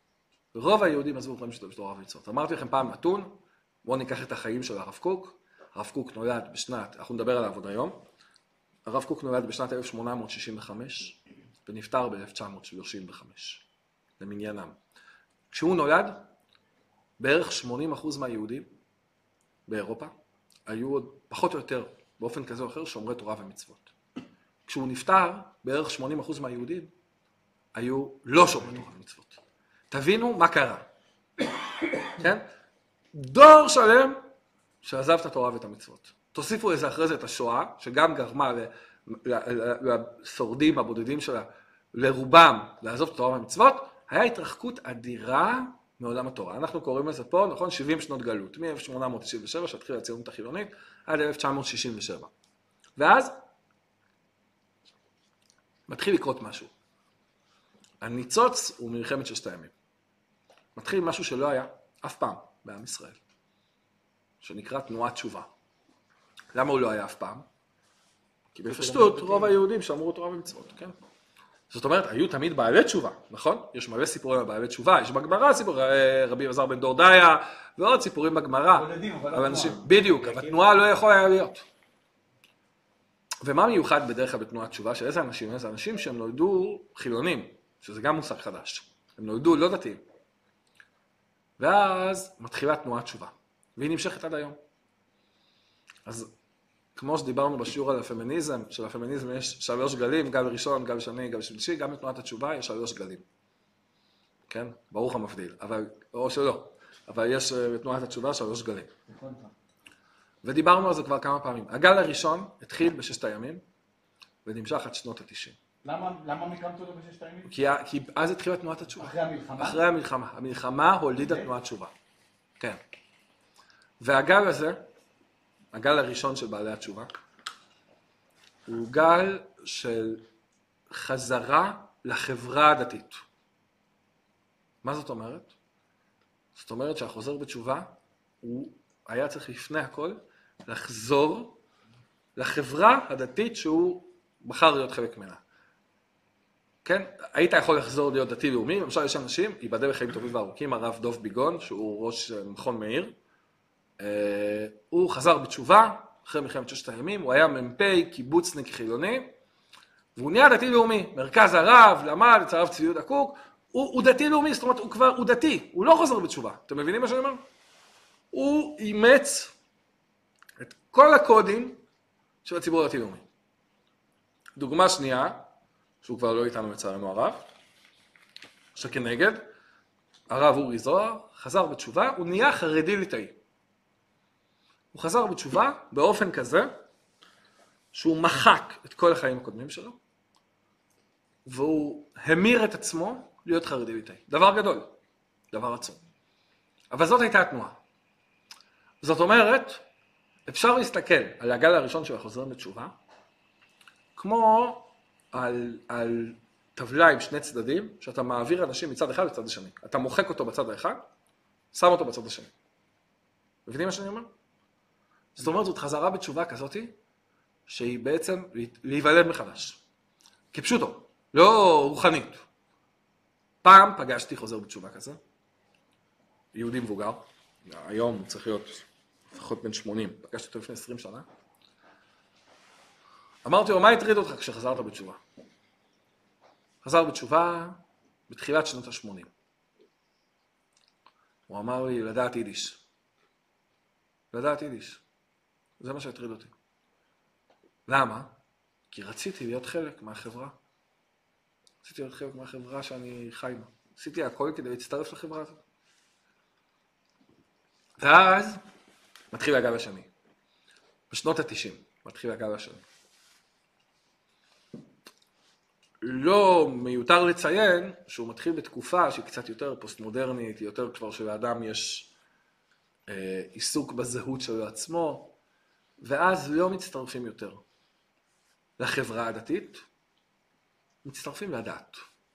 רוב היהודים עזבו חיים של תורה ומצוות. אמרתי לכם פעם נתון, בואו ניקח את החיים של הרב קוק. הרב קוק נולד בשנת, אנחנו נדבר עליו עוד היום, הרב קוק נולד בשנת אלף שמונה מאות שישים וחמש ונפטר ב-אלף תשע מאות שלושים וחמש, למניינם. כשהוא נולד, בערך שמונים אחוז מהיהודים באירופה היו עוד פחות או יותר, באופן כזה או אחר, שומרי תורה ומצוות. כשהוא נפטר, בערך שמונים אחוז מהיהודים היו לא שומרי תורה ומצוות. תבינו מה קרה. כן? דור שלם שעזב את התורה ואת המצוות. תוסיפו לזה אחרי זה את השואה, שגם גרמה לשורדים הבודדים שלה, לרובם לעזוב את התורה והמצוות, היה התרחקות אדירה מעולם התורה. אנחנו קוראים לזה פה, נכון, שבעים שנות גלות, מ-אלף שמונה מאות תשעים ושבע, שהתחילה הציונות החילונית, עד אלף תשע מאות שישים ושבע. ואז מתחיל לקרות משהו. הניצוץ הוא מלחמת ששת הימים. מתחיל משהו שלא היה אף פעם בעם ישראל, שנקרא תנועת תשובה. למה הוא לא היה אף פעם? כי בפשטות רוב היהודים שמרו תורה ומצוות, כן? זאת אומרת, היו תמיד בעלי תשובה, נכון? יש מלא סיפורים על בעלי תשובה, יש בגמרא סיפור, רבי אלעזר בן דורדיה, ועוד סיפורים בגמרא. בודדים, אבל לא אנשים, בדיוק, אבל תנועה לא יכול היה להיות. ומה מיוחד בדרך כלל בתנועת תשובה? שאיזה אנשים? איזה אנשים שהם נולדו חילונים, שזה גם מושג חדש. הם נולדו לא דתיים. ואז מתחילה תנועת תשובה, והיא נמשכת עד היום. אז כמו שדיברנו בשיעור על הפמיניזם, שלפמיניזם יש שלוש גלים, גל ראשון, גל שני, גל שלישי, גם בתנועת התשובה יש שלוש גלים. כן? ברוך המבדיל, אבל, או שלא, אבל יש בתנועת התשובה שלוש גלים. ודיברנו על זה כבר כמה פעמים. הגל הראשון התחיל בששת הימים, ונמשך עד שנות התשעים. למה, למה מקמת אותו בששת הימים? כי, כי אז התחילה תנועת התשובה. אחרי המלחמה? אחרי המלחמה. המלחמה הולידה תנועת תשובה. כן. והגל הזה, הגל הראשון של בעלי התשובה, הוא גל של חזרה לחברה הדתית. מה זאת אומרת? זאת אומרת שהחוזר בתשובה, הוא היה צריך לפני הכל לחזור לחברה הדתית שהוא בחר להיות חלק ממנה. כן? היית יכול לחזור להיות דתי לאומי, למשל יש אנשים, ייבדל לחיים טובים וארוכים, הרב דוב ביגון, שהוא ראש מכון מאיר, הוא חזר בתשובה, אחרי מלחמת ששת הימים, הוא היה מ"פ קיבוצניק חילוני, והוא נהיה דתי לאומי, מרכז הרב, למד, אצל הרב צבי יהודה קוק, הוא, הוא דתי לאומי, זאת אומרת, הוא כבר, הוא דתי, הוא לא חוזר בתשובה. אתם מבינים מה שאני אומר? הוא אימץ את כל הקודים של הציבור הדתי לאומי. דוגמה שנייה, שהוא כבר לא איתנו לצערנו הרב, שכנגד, הרב אורי זוהר חזר בתשובה, הוא נהיה חרדי ליטאי. הוא חזר בתשובה באופן כזה, שהוא מחק את כל החיים הקודמים שלו, והוא המיר את עצמו להיות חרדי ליטאי. דבר גדול, דבר עצום. אבל זאת הייתה התנועה. זאת אומרת, אפשר להסתכל על הגל הראשון של החוזרים בתשובה, כמו על, על טבלה עם שני צדדים, שאתה מעביר אנשים מצד אחד לצד השני. אתה מוחק אותו בצד האחד, שם אותו בצד השני. מבינים מה שאני אומר? זאת אומרת, זאת חזרה בתשובה כזאת, שהיא בעצם להיוולד מחדש. כפשוטו, לא רוחנית. פעם פגשתי חוזר בתשובה כזה, יהודי מבוגר, היום הוא צריך להיות לפחות בן שמונים, פגשתי אותו לפני עשרים שנה. אמרתי לו, מה הטריד אותך כשחזרת בתשובה? חזר בתשובה בתחילת שנות ה-שמונים. הוא אמר לי, לדעת יידיש. לדעת יידיש. זה מה שהטריד אותי. למה? כי רציתי להיות חלק מהחברה. רציתי להיות חלק מהחברה שאני חי בה. עשיתי הכל כדי להצטרף לחברה הזאת. ואז מתחיל הגל השני. בשנות ה-תשעים מתחיל הגל השני. לא מיותר לציין שהוא מתחיל בתקופה שהיא קצת יותר פוסט-מודרנית, יותר כבר שלאדם יש אה, עיסוק בזהות שלו עצמו, ואז לא מצטרפים יותר לחברה הדתית, מצטרפים לדת.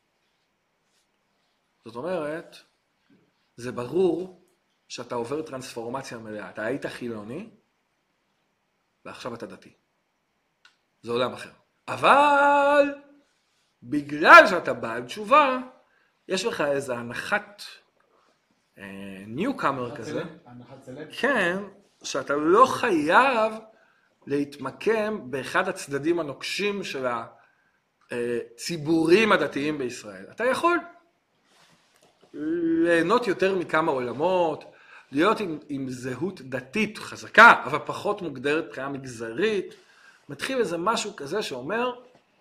זאת אומרת, זה ברור שאתה עובר טרנספורמציה מלאה. אתה היית חילוני, ועכשיו אתה דתי. זה עולם אחר. אבל בגלל שאתה בעל תשובה, יש לך איזו הנחת ניוקאמר כזה. הנחת סלב? כן, שאתה לא חייב להתמקם באחד הצדדים הנוקשים של הציבורים הדתיים בישראל. אתה יכול ליהנות יותר מכמה עולמות, להיות עם, עם זהות דתית חזקה, אבל פחות מוגדרת מבחינה מגזרית. מתחיל איזה משהו כזה שאומר,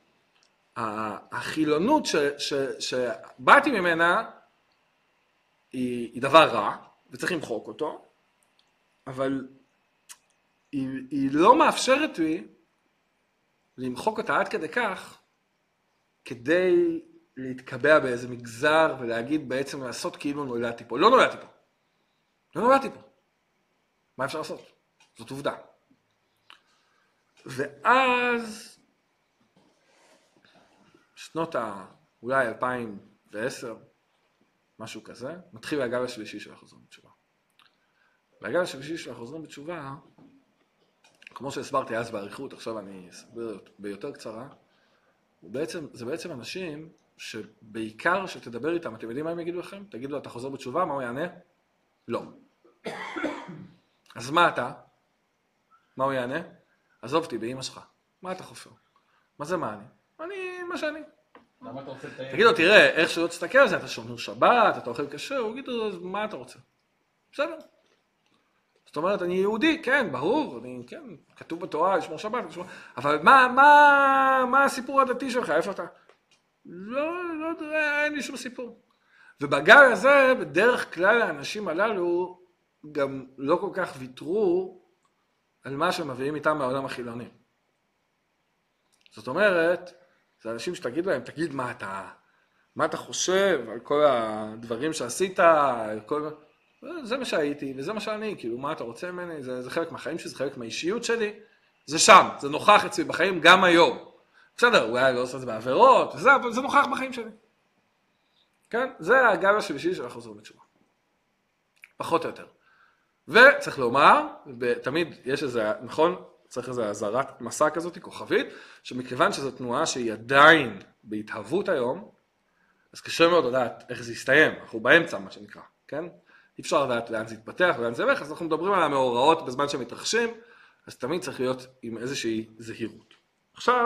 החילונות ש, ש, שבאתי ממנה היא, היא דבר רע, וצריך למחוק אותו, אבל היא, היא לא מאפשרת לי למחוק אותה עד כדי כך, כדי להתקבע באיזה מגזר ולהגיד בעצם לעשות כאילו נולדתי פה. לא נולדתי פה. לא נולדתי פה. מה אפשר לעשות? זאת עובדה. ואז שנות ה... אולי אלפיים ועשר, משהו כזה, מתחיל הגל השלישי של החוזרים בתשובה. והגל השלישי של החוזרים בתשובה, כמו שהסברתי אז בעריכות, עכשיו אני אסביר ביותר קצרה, בעצם, זה בעצם אנשים שבעיקר שתדבר איתם, אתם יודעים מה הם יגידו לכם? תגידו, אתה חוזר בתשובה, מה הוא יענה? לא. אז מה אתה? מה הוא יענה? עזוב אותי באמא שלך. מה אתה חופר? מה זה מה אני? אני מה שאני. למה אתה רוצה לתאר? תגידו, תראה, איך שלא תסתכל על זה, אתה שומר שבת, אתה אוכל כשר, הוא יגידו, אז מה אתה רוצה? בסדר. זאת אומרת, אני יהודי, כן, ברור, אני, כן, כתוב בתורה, לשמור שבת, לשמור... אבל מה, מה, מה הסיפור הדתי שלך? איפה אתה? לא, לא, אין לי שום סיפור. ובגל הזה, בדרך כלל האנשים הללו, גם לא כל כך ויתרו על מה שמביאים איתם מהעולם החילוני. זאת אומרת, זה אנשים שתגיד להם, תגיד מה אתה, מה אתה חושב על כל הדברים שעשית, על כל... זה מה שהייתי, וזה מה שאני, כאילו, מה אתה רוצה ממני? זה, זה חלק מהחיים שלי, זה חלק מהאישיות שלי, זה שם, זה נוכח אצלי בחיים גם היום. בסדר, אולי לא עושה את זה בעבירות, וזה, אבל זה נוכח בחיים שלי. כן? זה הגל השלישי של החוזרים בתשובה. פחות או יותר. וצריך לומר, תמיד יש איזה, נכון? צריך איזה הזרת מסע כזאת, כוכבית, שמכיוון שזו תנועה שהיא עדיין בהתהוות היום, אז קשה מאוד לדעת איך זה יסתיים, אנחנו באמצע מה שנקרא, כן? אי אפשר לדעת לאן זה יתפתח ולאן זה ילך, אז אנחנו מדברים על המאורעות בזמן שהם מתרחשים, אז תמיד צריך להיות עם איזושהי זהירות. עכשיו,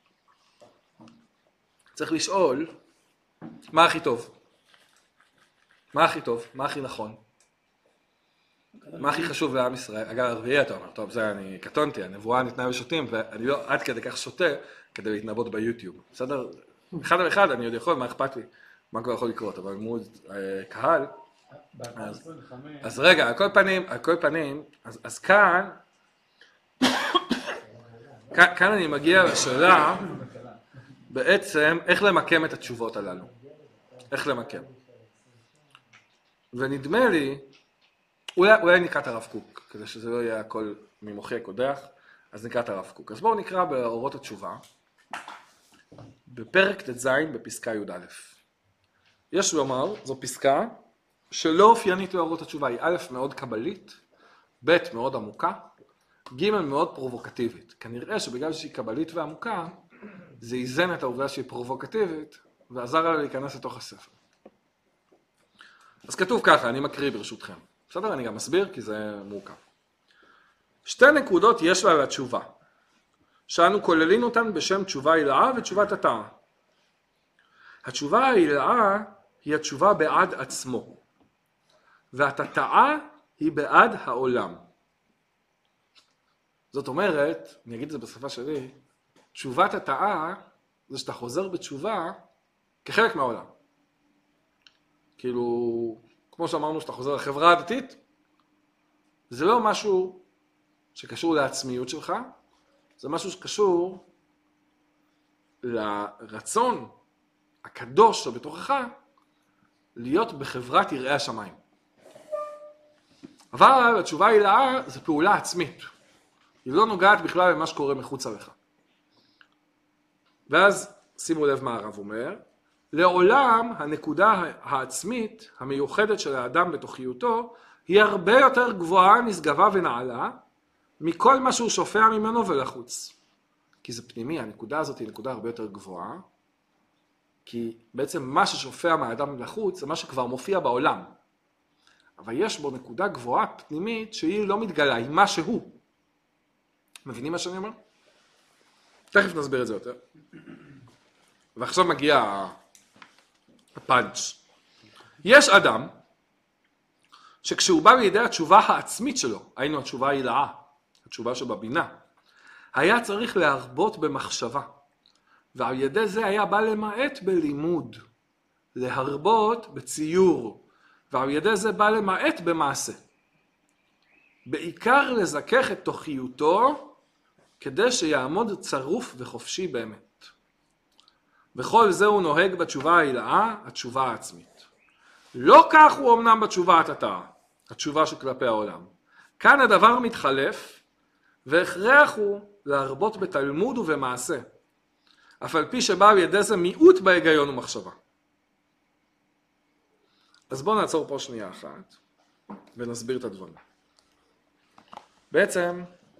צריך לשאול, מה הכי טוב? מה הכי טוב? מה הכי נכון? מה הכי חשוב לעם ישראל? אגב, הרביעי אתה אומר, טוב, זה אני קטונתי, הנבואה ניתנה בשוטים, ואני לא עד כדי כך שותה כדי להתנבות ביוטיוב. בסדר? אחד על אחד אני עוד יכול, מה אכפת לי? מה כבר יכול לקרות? אבל מוד קהל. אז, אז רגע, על כל פנים, על כל פנים, אז, אז כאן, כאן, כאן אני מגיע לשאלה, בעצם, איך למקם את התשובות הללו. איך למקם. ונדמה לי, אולי, אולי נקרא את הרב קוק, כדי שזה לא יהיה הכל ממוחי קודח, אז נקרא את הרב קוק. אז בואו נקרא באורות התשובה, בפרק ט"ז בפסקה י"א. יש לומר, זו פסקה שלא אופיינית לאורות התשובה, היא א' מאוד קבלית, ב' מאוד עמוקה, ג' מאוד פרובוקטיבית. כנראה שבגלל שהיא קבלית ועמוקה, זה איזן את העובדה שהיא פרובוקטיבית, ועזר לה להיכנס לתוך הספר. אז כתוב ככה, אני מקריא ברשותכם. בסדר? אני גם מסביר כי זה מורכב. שתי נקודות יש לה לתשובה, שאנו כוללים אותן בשם תשובה הילאה ותשובת התאה. התשובה ההילאה היא התשובה בעד עצמו, והתאה היא בעד העולם. זאת אומרת, אני אגיד את זה בשפה שלי, תשובת התאה זה שאתה חוזר בתשובה כחלק מהעולם. כאילו, כמו שאמרנו שאתה חוזר לחברה הדתית, זה לא משהו שקשור לעצמיות שלך, זה משהו שקשור לרצון הקדוש שבתוכך להיות בחברת יראי השמיים. אבל התשובה הילאה זה פעולה עצמית. היא לא נוגעת בכלל במה שקורה מחוץ עליך. ואז שימו לב מה הרב אומר, לעולם הנקודה העצמית המיוחדת של האדם בתוכיותו היא הרבה יותר גבוהה, נשגבה ונעלה מכל מה שהוא שופע ממנו ולחוץ. כי זה פנימי, הנקודה הזאת היא נקודה הרבה יותר גבוהה, כי בעצם מה ששופע מהאדם לחוץ זה מה שכבר מופיע בעולם. אבל יש בו נקודה גבוהה פנימית שהיא לא מתגלה, היא מה שהוא. מבינים מה שאני אומר? תכף נסביר את זה יותר. ועכשיו מגיע הפאנץ'. יש אדם שכשהוא בא לידי התשובה העצמית שלו, היינו התשובה ההילאה, התשובה שבבינה, היה צריך להרבות במחשבה, ועל ידי זה היה בא למעט בלימוד, להרבות בציור, ועל ידי זה בא למעט במעשה. בעיקר לזכך את תוכיותו, כדי שיעמוד צרוף וחופשי באמת. וכל זה הוא נוהג בתשובה ההילאה, התשובה העצמית. לא כך הוא אמנם בתשובה התתאה, התשובה שכלפי העולם. כאן הדבר מתחלף, והכרח הוא להרבות בתלמוד ובמעשה, אף על פי שבא על ידי זה מיעוט בהיגיון ומחשבה. אז בואו נעצור פה שנייה אחת, ונסביר את הדברים. בעצם,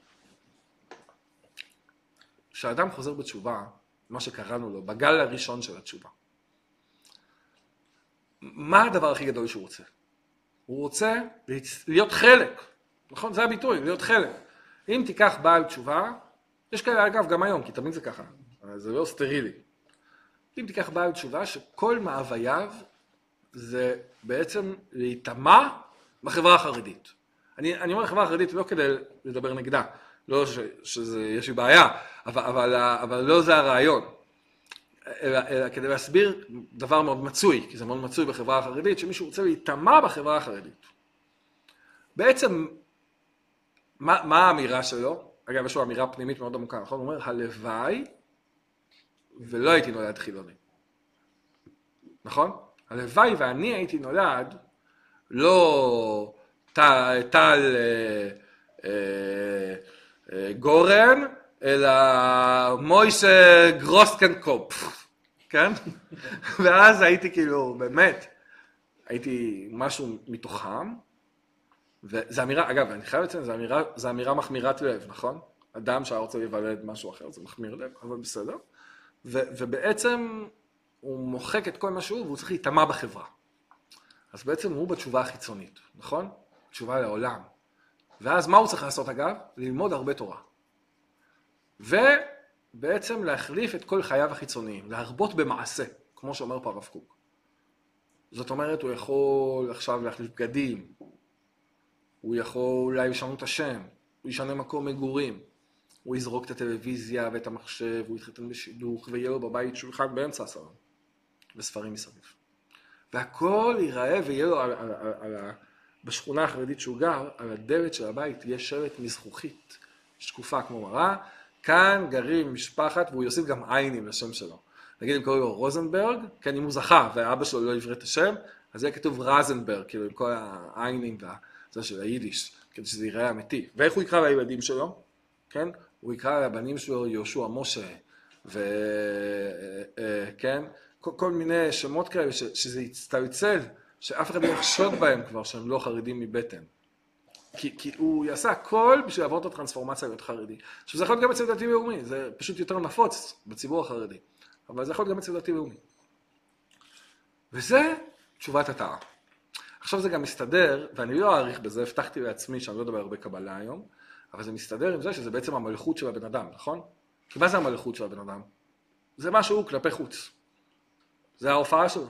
כשאדם חוזר בתשובה, מה שקראנו לו, בגל הראשון של התשובה, מה הדבר הכי גדול שהוא רוצה? הוא רוצה להיות חלק, נכון? זה הביטוי, להיות חלק. אם תיקח בעל תשובה, יש כאלה אגב גם היום, כי תמיד זה ככה, זה לא סטרילי. אם תיקח בעל תשובה שכל מאווייו זה בעצם להיטמע בחברה החרדית. אני, אני אומר חברה החרדית לא כדי לדבר נגדה, לא ש, שזה, יש לי בעיה, אבל, אבל, אבל לא זה הרעיון. אלא, אלא כדי להסביר דבר מאוד מצוי, כי זה מאוד מצוי בחברה החרדית, שמישהו רוצה להיטמע בחברה החרדית. בעצם, מה, מה האמירה שלו? אגב, יש לו אמירה פנימית מאוד עמוקה, נכון? הוא אומר, הלוואי, ולא הייתי נולד חילוני. נכון? הלוואי ואני הייתי נולד, לא טל אה, אה, אה, גורן, אלא מוישה גרוסקנקופ, כן? ואז הייתי כאילו, באמת, הייתי משהו מתוכם, וזה אמירה, אגב, אני חייב לציין, זו אמירה, זו אמירה מחמירת לב, נכון? אדם שרוצה להיוולד משהו אחר, זה מחמיר לב, אבל בסדר. ו, ובעצם הוא מוחק את כל מה שהוא, והוא צריך להיטמע בחברה. אז בעצם הוא בתשובה החיצונית, נכון? תשובה לעולם. ואז מה הוא צריך לעשות אגב? ללמוד הרבה תורה. ובעצם להחליף את כל חייו החיצוניים, להרבות במעשה, כמו שאומר פה הרב קוק. זאת אומרת, הוא יכול עכשיו להחליף בגדים, הוא יכול אולי לשנות את השם, הוא ישנה מקום מגורים, הוא יזרוק את הטלוויזיה ואת המחשב, הוא יתחתן בשידוך, ויהיה לו בבית שולחן באמצע הסלון, וספרים מסביב. והכל ייראה ויהיה לו על, על, על, על, על, בשכונה החרדית שהוא גר, על הדלת של הבית יש שלט מזכוכית, שקופה כמו מראה, כאן גרים משפחת, והוא יוסיף גם עיינים לשם שלו. נגיד אם קוראים לו רוזנברג, כן, אם הוא זכה, והאבא שלו לא עברת השם, אז יהיה כתוב רזנברג, כאילו עם כל העיינים וזה של היידיש, כדי שזה ייראה אמיתי. ואיך הוא יקרא לילדים שלו? כן? הוא יקרא לבנים שלו יהושע משה, וכן? כל, כל מיני שמות כאלה, ש, שזה יצטלצל, שאף אחד לא יחשוד בהם כבר, שהם לא חרדים מבטן. כי, כי הוא יעשה הכל בשביל לעבור את הטרנספורמציה להיות חרדי. עכשיו זה יכול להיות גם אצל דתי לאומי, זה פשוט יותר נפוץ בציבור החרדי, אבל זה יכול להיות גם אצל דתי לאומי. וזה תשובת התאה. עכשיו זה גם מסתדר, ואני לא אעריך בזה, הבטחתי לעצמי שאני לא אדבר הרבה קבלה היום, אבל זה מסתדר עם זה שזה בעצם המלכות של הבן אדם, נכון? כי מה זה המלכות של הבן אדם? זה משהו כלפי חוץ. זה ההופעה שלו.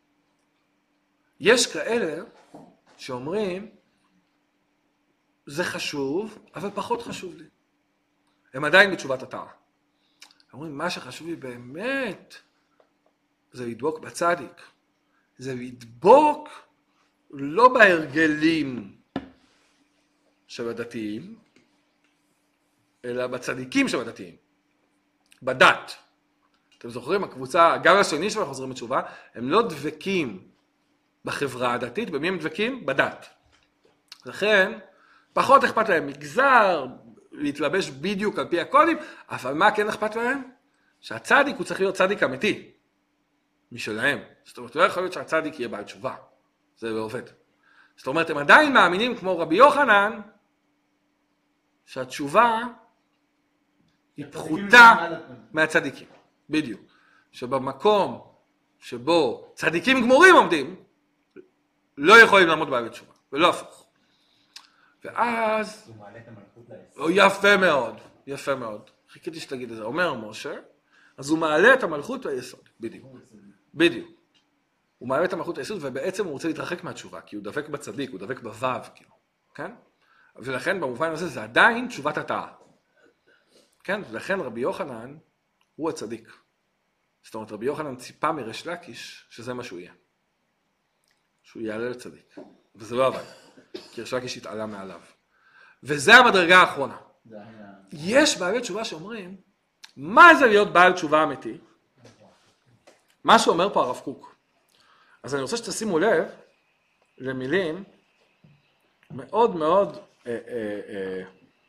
יש כאלה שאומרים, זה חשוב, אבל פחות חשוב לי. הם עדיין בתשובת התאה. אומרים, מה שחשוב לי באמת, זה לדבוק בצדיק. זה לדבוק לא בהרגלים של הדתיים, אלא בצדיקים של הדתיים. בדת. אתם זוכרים, הקבוצה, גם השני שלנו חוזרים בתשובה, הם לא דבקים בחברה הדתית, במי הם דבקים? בדת. לכן, פחות אכפת להם מגזר, להתלבש בדיוק על פי הקודים, אבל מה כן אכפת להם? שהצדיק הוא צריך להיות צדיק אמיתי, משלהם. זאת אומרת, לא יכול להיות שהצדיק יהיה בעל תשובה. זה לא עובד. זאת אומרת, הם עדיין מאמינים כמו רבי יוחנן, שהתשובה היא פחותה מהצדיקים. בדיוק. שבמקום שבו צדיקים גמורים עומדים, לא יכולים לעמוד בעל תשובה. ולא הפוך. ואז... הוא מעלה את המלכות ליסוד. או, יפה מאוד, יפה מאוד. חיכיתי שתגיד את זה. אומר משה, אז הוא מעלה את המלכות ליסוד, בדיוק. בדיוק. הוא מעלה את המלכות ליסוד, ובעצם הוא רוצה להתרחק מהתשובה, כי הוא דבק בצדיק, הוא דבק בוו, כאילו, כן? ולכן במובן הזה זה עדיין תשובת התאה. כן? ולכן רבי יוחנן הוא הצדיק. זאת אומרת, רבי יוחנן ציפה מריש לקיש שזה מה שהוא יהיה. שהוא יעלה לצדיק. וזה לא עבד, כי ריש לקיש התעלה מעליו. וזה המדרגה האחרונה. יש בעלי תשובה שאומרים, מה זה להיות בעל תשובה אמיתי? מה שאומר פה הרב קוק. אז אני רוצה שתשימו לב למילים מאוד מאוד אה, אה, אה,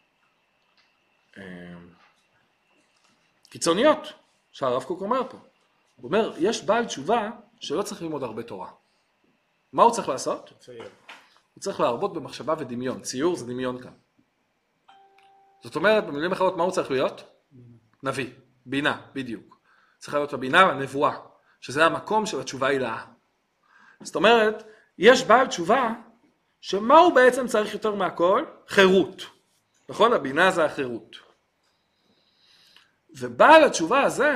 אה, קיצוניות שהרב קוק אומר פה. הוא אומר, יש בעל תשובה שלא צריך ללמוד הרבה תורה. מה הוא צריך לעשות? צייר. הוא צריך להרבות במחשבה ודמיון. ציור זה דמיון כאן. זאת אומרת, במילים אחרות, מה הוא צריך להיות? נביא, בינה, בדיוק. צריך להיות בבינה והנבואה, שזה המקום של התשובה הילאה. זאת אומרת, יש בעל תשובה, שמה הוא בעצם צריך יותר מהכל? חירות. נכון? הבינה זה החירות. ובעל התשובה הזה,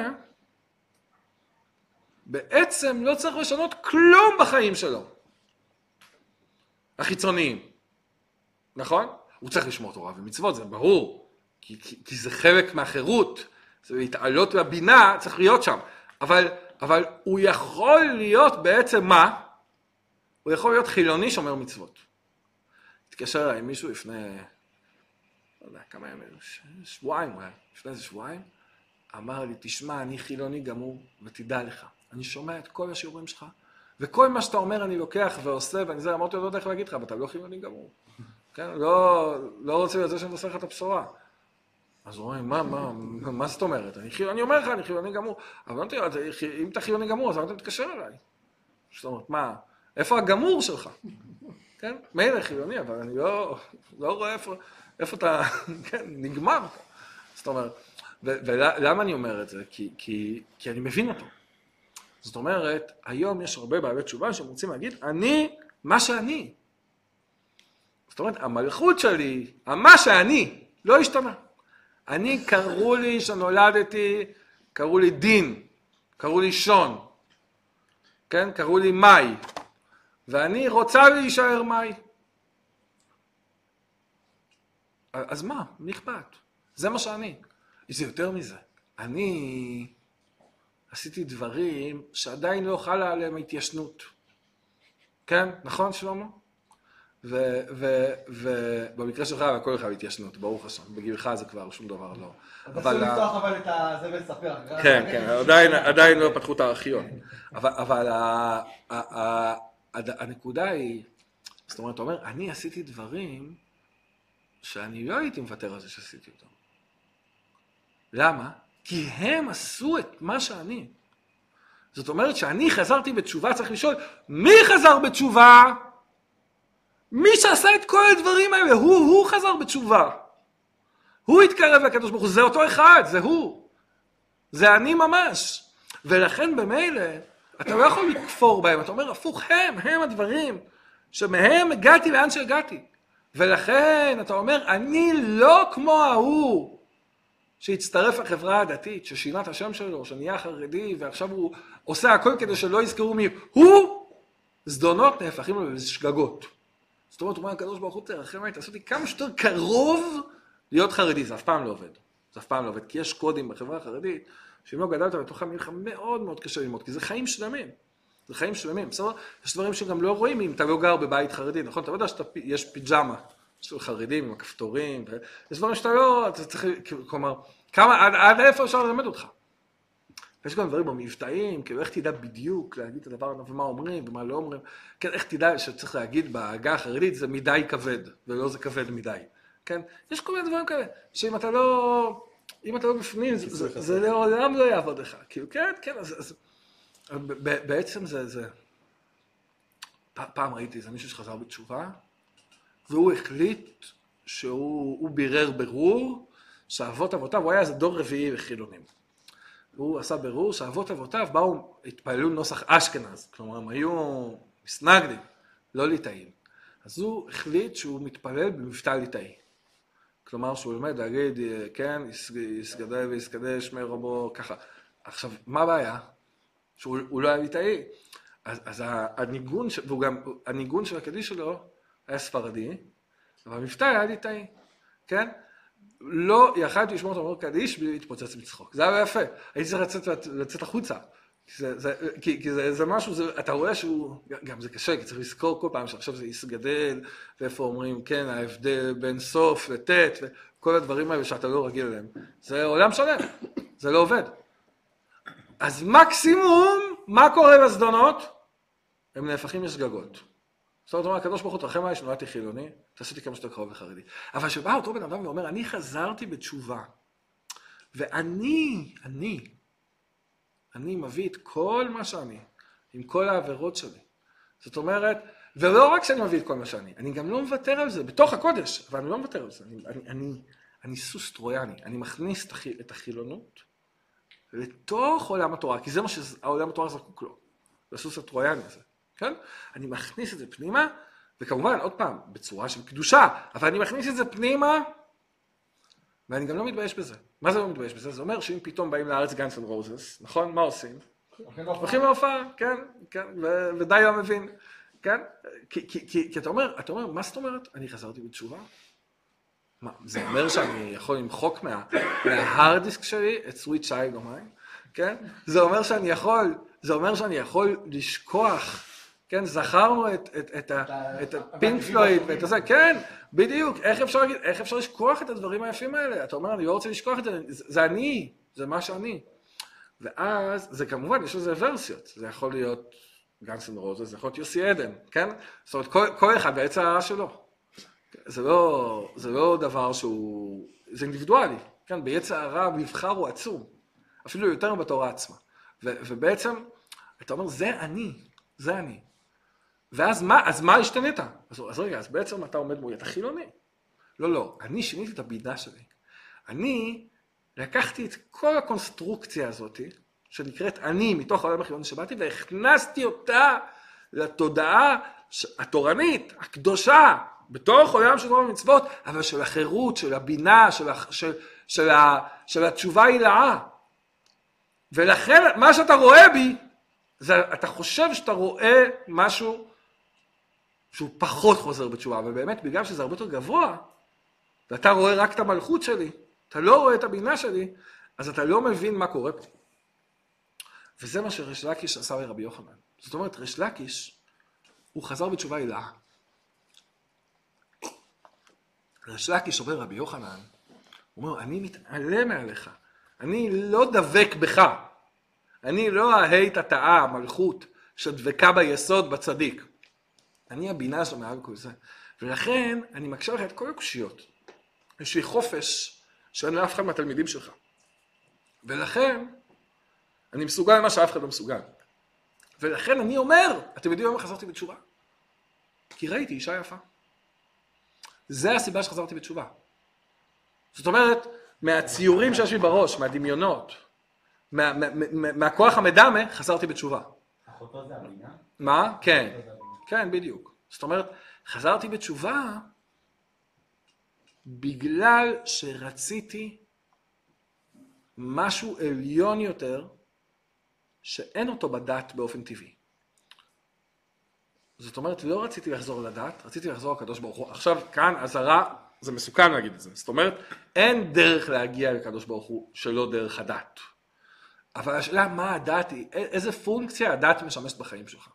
בעצם לא צריך לשנות כלום בחיים שלו. החיצוניים. נכון? הוא צריך לשמור תורה ומצוות, זה ברור. כי, כי, כי זה חלק מהחירות. זה להתעלות לבינה, צריך להיות שם. אבל, אבל הוא יכול להיות בעצם מה? הוא יכול להיות חילוני שומר מצוות. התקשר אליי מישהו לפני, לא יודע, כמה ימים, שבועיים אולי, לפני איזה שבועיים, אמר לי, תשמע, אני חילוני גמור, ותדע לך, אני שומע את כל השיעורים שלך, וכל מה שאתה אומר אני לוקח ועושה, ואני זה, אמרתי, לא יודע איך להגיד לך, אבל אתה לא חילוני גמור. כן? לא, לא רוצה להיות זה שמבשר לך את הבשורה. אז הוא אומר, מה, מה, מה זאת אומרת? אני, אני אומר לך, אני חילוני גמור. אבל אמרתי, אם אתה חילוני גמור, אז אתה תתקשר אליי. זאת אומרת, מה, איפה הגמור שלך? כן? מילא חילוני, אבל אני לא, לא רואה איפה, איפה אתה, כן, נגמר. זאת אומרת, ולמה אני אומר את זה? כי, כי, כי אני מבין אותו. זאת אומרת, היום יש הרבה בעלי תשובה שהם רוצים להגיד, אני, מה שאני. זאת אומרת, המלכות שלי, מה שאני, לא השתנה. אני, קראו לי שנולדתי, קראו לי דין, קראו לי שון, כן? קראו לי מאי, ואני רוצה להישאר מאי. אז מה? מי אכפת? זה מה שאני. זה יותר מזה. אני עשיתי דברים שעדיין לא חלה עליהם התיישנות. כן? נכון, שלמה? ובמקרה שלך, הכל לך התיישנות, ברוך השם. בגילך זה כבר שום דבר לא. אז אסור לפתוח אבל את זה ולספר. כן, כן, עדיין לא פתחו את הארכיון. אבל הנקודה היא, זאת אומרת, אתה אומר, אני עשיתי דברים שאני לא הייתי מוותר על זה שעשיתי אותם. למה? כי הם עשו את מה שאני. זאת אומרת שאני חזרתי בתשובה, צריך לשאול, מי חזר בתשובה? מי שעשה את כל הדברים האלה, הוא, הוא חזר בתשובה. הוא התקרב לקדוש ברוך הוא, זה אותו אחד, זה הוא. זה אני ממש. ולכן במילא, אתה לא יכול לכפור בהם, אתה אומר, הפוך, הם, הם הדברים, שמהם הגעתי לאן שהגעתי. ולכן אתה אומר, אני לא כמו ההוא, שהצטרף לחברה הדתית, ששינה את השם שלו, שנהיה חרדי, ועכשיו הוא עושה הכל כדי שלא יזכרו מי. הוא, זדונות נהפכים לו לשגגות. זאת אומרת, הוא אומר, הקדוש ברוך הוא תרחם עליי, תעשו אותי כמה שיותר קרוב להיות חרדי. זה אף פעם לא עובד. זה אף פעם לא עובד, כי יש קודים בחברה החרדית, שאם לא גדלת בתוכם, יהיה לך מאוד מאוד קשה ללמוד, כי זה חיים שלמים. זה חיים שלמים. בסדר? יש דברים שגם לא רואים אם אתה לא גר בבית חרדי, נכון? אתה יודע שיש פיג'מה של חרדים עם הכפתורים, יש דברים שאתה לא, אתה צריך, כלומר, כמה, עד, עד איפה אפשר ללמד אותך? יש גם דברים במבטאים, כאילו איך תדע בדיוק להגיד את הדבר ומה אומרים ומה לא אומרים, כן, איך תדע שצריך להגיד בהגה החרדית זה מדי כבד, ולא זה כבד מדי, כן? יש כל מיני דברים כאלה, שאם אתה לא, אם אתה לא בפנים, זה, זה, זה לעולם לא יעבוד לך, כאילו, כן, כן, אז, אז בעצם זה, זה, פעם ראיתי, זה מישהו שחזר בתשובה, והוא החליט שהוא בירר ברור, שאבות אבותיו, הוא היה איזה דור רביעי לחילונים. הוא עשה ברור שאבות אבותיו באו, התפעלו נוסח אשכנז, כלומר הם היו מסנגדים, לא ליטאים. אז הוא החליט שהוא מתפלל במבטא ליטאי. כלומר, שהוא לומד להגיד, כן, יסגדל ויסקדש שמי רבו, ככה. עכשיו, מה הבעיה? שהוא לא היה ליטאי. אז, אז הניגון, והוא גם, הניגון של הקדיש שלו היה ספרדי, אבל המבטא היה ליטאי, כן? לא יכלתי לשמור את המור קדיש בלי להתפוצץ בצחוק. זה היה יפה. הייתי צריך לצאת, לצאת החוצה. זה, זה, כי, כי זה, זה משהו, זה, אתה רואה שהוא, גם זה קשה, כי צריך לזכור כל פעם שעכשיו זה יסגדל, ואיפה אומרים, כן, ההבדל בין סוף לטט, וכל הדברים האלה שאתה לא רגיל אליהם. זה עולם שלם, זה לא עובד. אז מקסימום, מה קורה בזדונות? הם נהפכים לשגגות. זאת אומרת, הקדוש ברוך הוא תרחם עליי, שנולדתי חילוני, תעשיתי כמה שאתה קרוב לחרדי. אבל שבא אותו בן אדם ואומר, אני חזרתי בתשובה, ואני, אני, אני מביא את כל מה שאני, עם כל העבירות שלי. זאת אומרת, ולא רק שאני מביא את כל מה שאני, אני גם לא מוותר על זה, בתוך הקודש, אבל אני לא מוותר על זה. אני, אני, אני, אני סוס טרויאני, אני מכניס את החילונות לתוך עולם התורה, כי זה מה שהעולם התורה זקוק לו, לסוס הטרויאני הזה. כן? אני מכניס את זה פנימה, וכמובן, עוד פעם, בצורה של קדושה, אבל אני מכניס את זה פנימה, ואני גם לא מתבייש בזה. מה זה לא מתבייש בזה? זה אומר שאם פתאום באים לארץ גאנס אנד רוזס, נכון? מה עושים? הולכים להופעה, כן, כן, ודי לא מבין, כן? כי, כי, כי, כי אתה אומר, אתה אומר, מה זאת אומרת? אני חזרתי בתשובה? מה, זה אומר שאני יכול למחוק מה, מההארד דיסק שלי את סוויט צ'יילד או מים, כן? זה אומר שאני יכול, זה אומר שאני יכול לשכוח, כן, זכרנו את, את, את, את הפינק פלויד ואת הזה, כן, בדיוק, איך אפשר להגיד, איך אפשר לשכוח את הדברים היפים האלה? אתה אומר, אני לא רוצה לשכוח את זה, זה אני, זה מה שאני. ואז, זה כמובן, יש לזה ורסיות, זה יכול להיות גאנס אנד רוזס, זה יכול להיות יוסי עדן, כן? זאת אומרת, כל, כל אחד בעץ הרעה שלו. זה לא, זה לא דבר שהוא, זה אינדיבידואלי, כן? בעץ הרע המבחר הוא עצום, אפילו יותר בתורה עצמה. ו, ובעצם, אתה אומר, זה אני, זה אני. ואז מה, אז מה השתנית? אז, אז רגע, אז בעצם אתה עומד מולי, אתה חילוני. לא, לא, אני שיניתי את הבינה שלי. אני לקחתי את כל הקונסטרוקציה הזאת, שנקראת אני מתוך העולם החילוני שבאתי, והכנסתי אותה לתודעה התורנית, הקדושה, בתוך עולם של תורה ומצוות, אבל של החירות, של הבינה, של, של, של, של התשובה הילאה. ולכן, מה שאתה רואה בי, זה, אתה חושב שאתה רואה משהו שהוא פחות חוזר בתשובה, ובאמת בגלל שזה הרבה יותר גבוה, ואתה רואה רק את המלכות שלי, אתה לא רואה את הבינה שלי, אז אתה לא מבין מה קורה פה. וזה מה שריש לקיש עשה לרבי יוחנן. זאת אומרת, ריש לקיש, הוא חזר בתשובה הילאה. ריש לקיש אומר רבי יוחנן, הוא אומר, אני מתעלם מעליך, אני לא דבק בך, אני לא ההית התאה, המלכות, שדבקה ביסוד בצדיק. אני הבינה שלו מעל כל זה. ולכן אני מקשה לך את כל הקושיות. יש לי חופש שאין לאף אחד מהתלמידים שלך. ולכן אני מסוגל למה שאף אחד לא מסוגל. ולכן אני אומר, אתם יודעים למה חזרתי בתשובה? כי ראיתי אישה יפה. זה הסיבה שחזרתי בתשובה. זאת אומרת, מהציורים שיש לי בראש, מהדמיונות, מה, מה, מה, מהכוח המדמה, חזרתי בתשובה. אחותו זה הבינה? מה? כן. כן, בדיוק. זאת אומרת, חזרתי בתשובה בגלל שרציתי משהו עליון יותר שאין אותו בדת באופן טבעי. זאת אומרת, לא רציתי לחזור לדת, רציתי לחזור לקדוש ברוך הוא. עכשיו, כאן, הזרה, זה מסוכן להגיד את זה. זאת אומרת, אין דרך להגיע לקדוש ברוך הוא שלא דרך הדת. אבל השאלה, מה הדת היא? איזה פונקציה הדת משמשת בחיים שלך?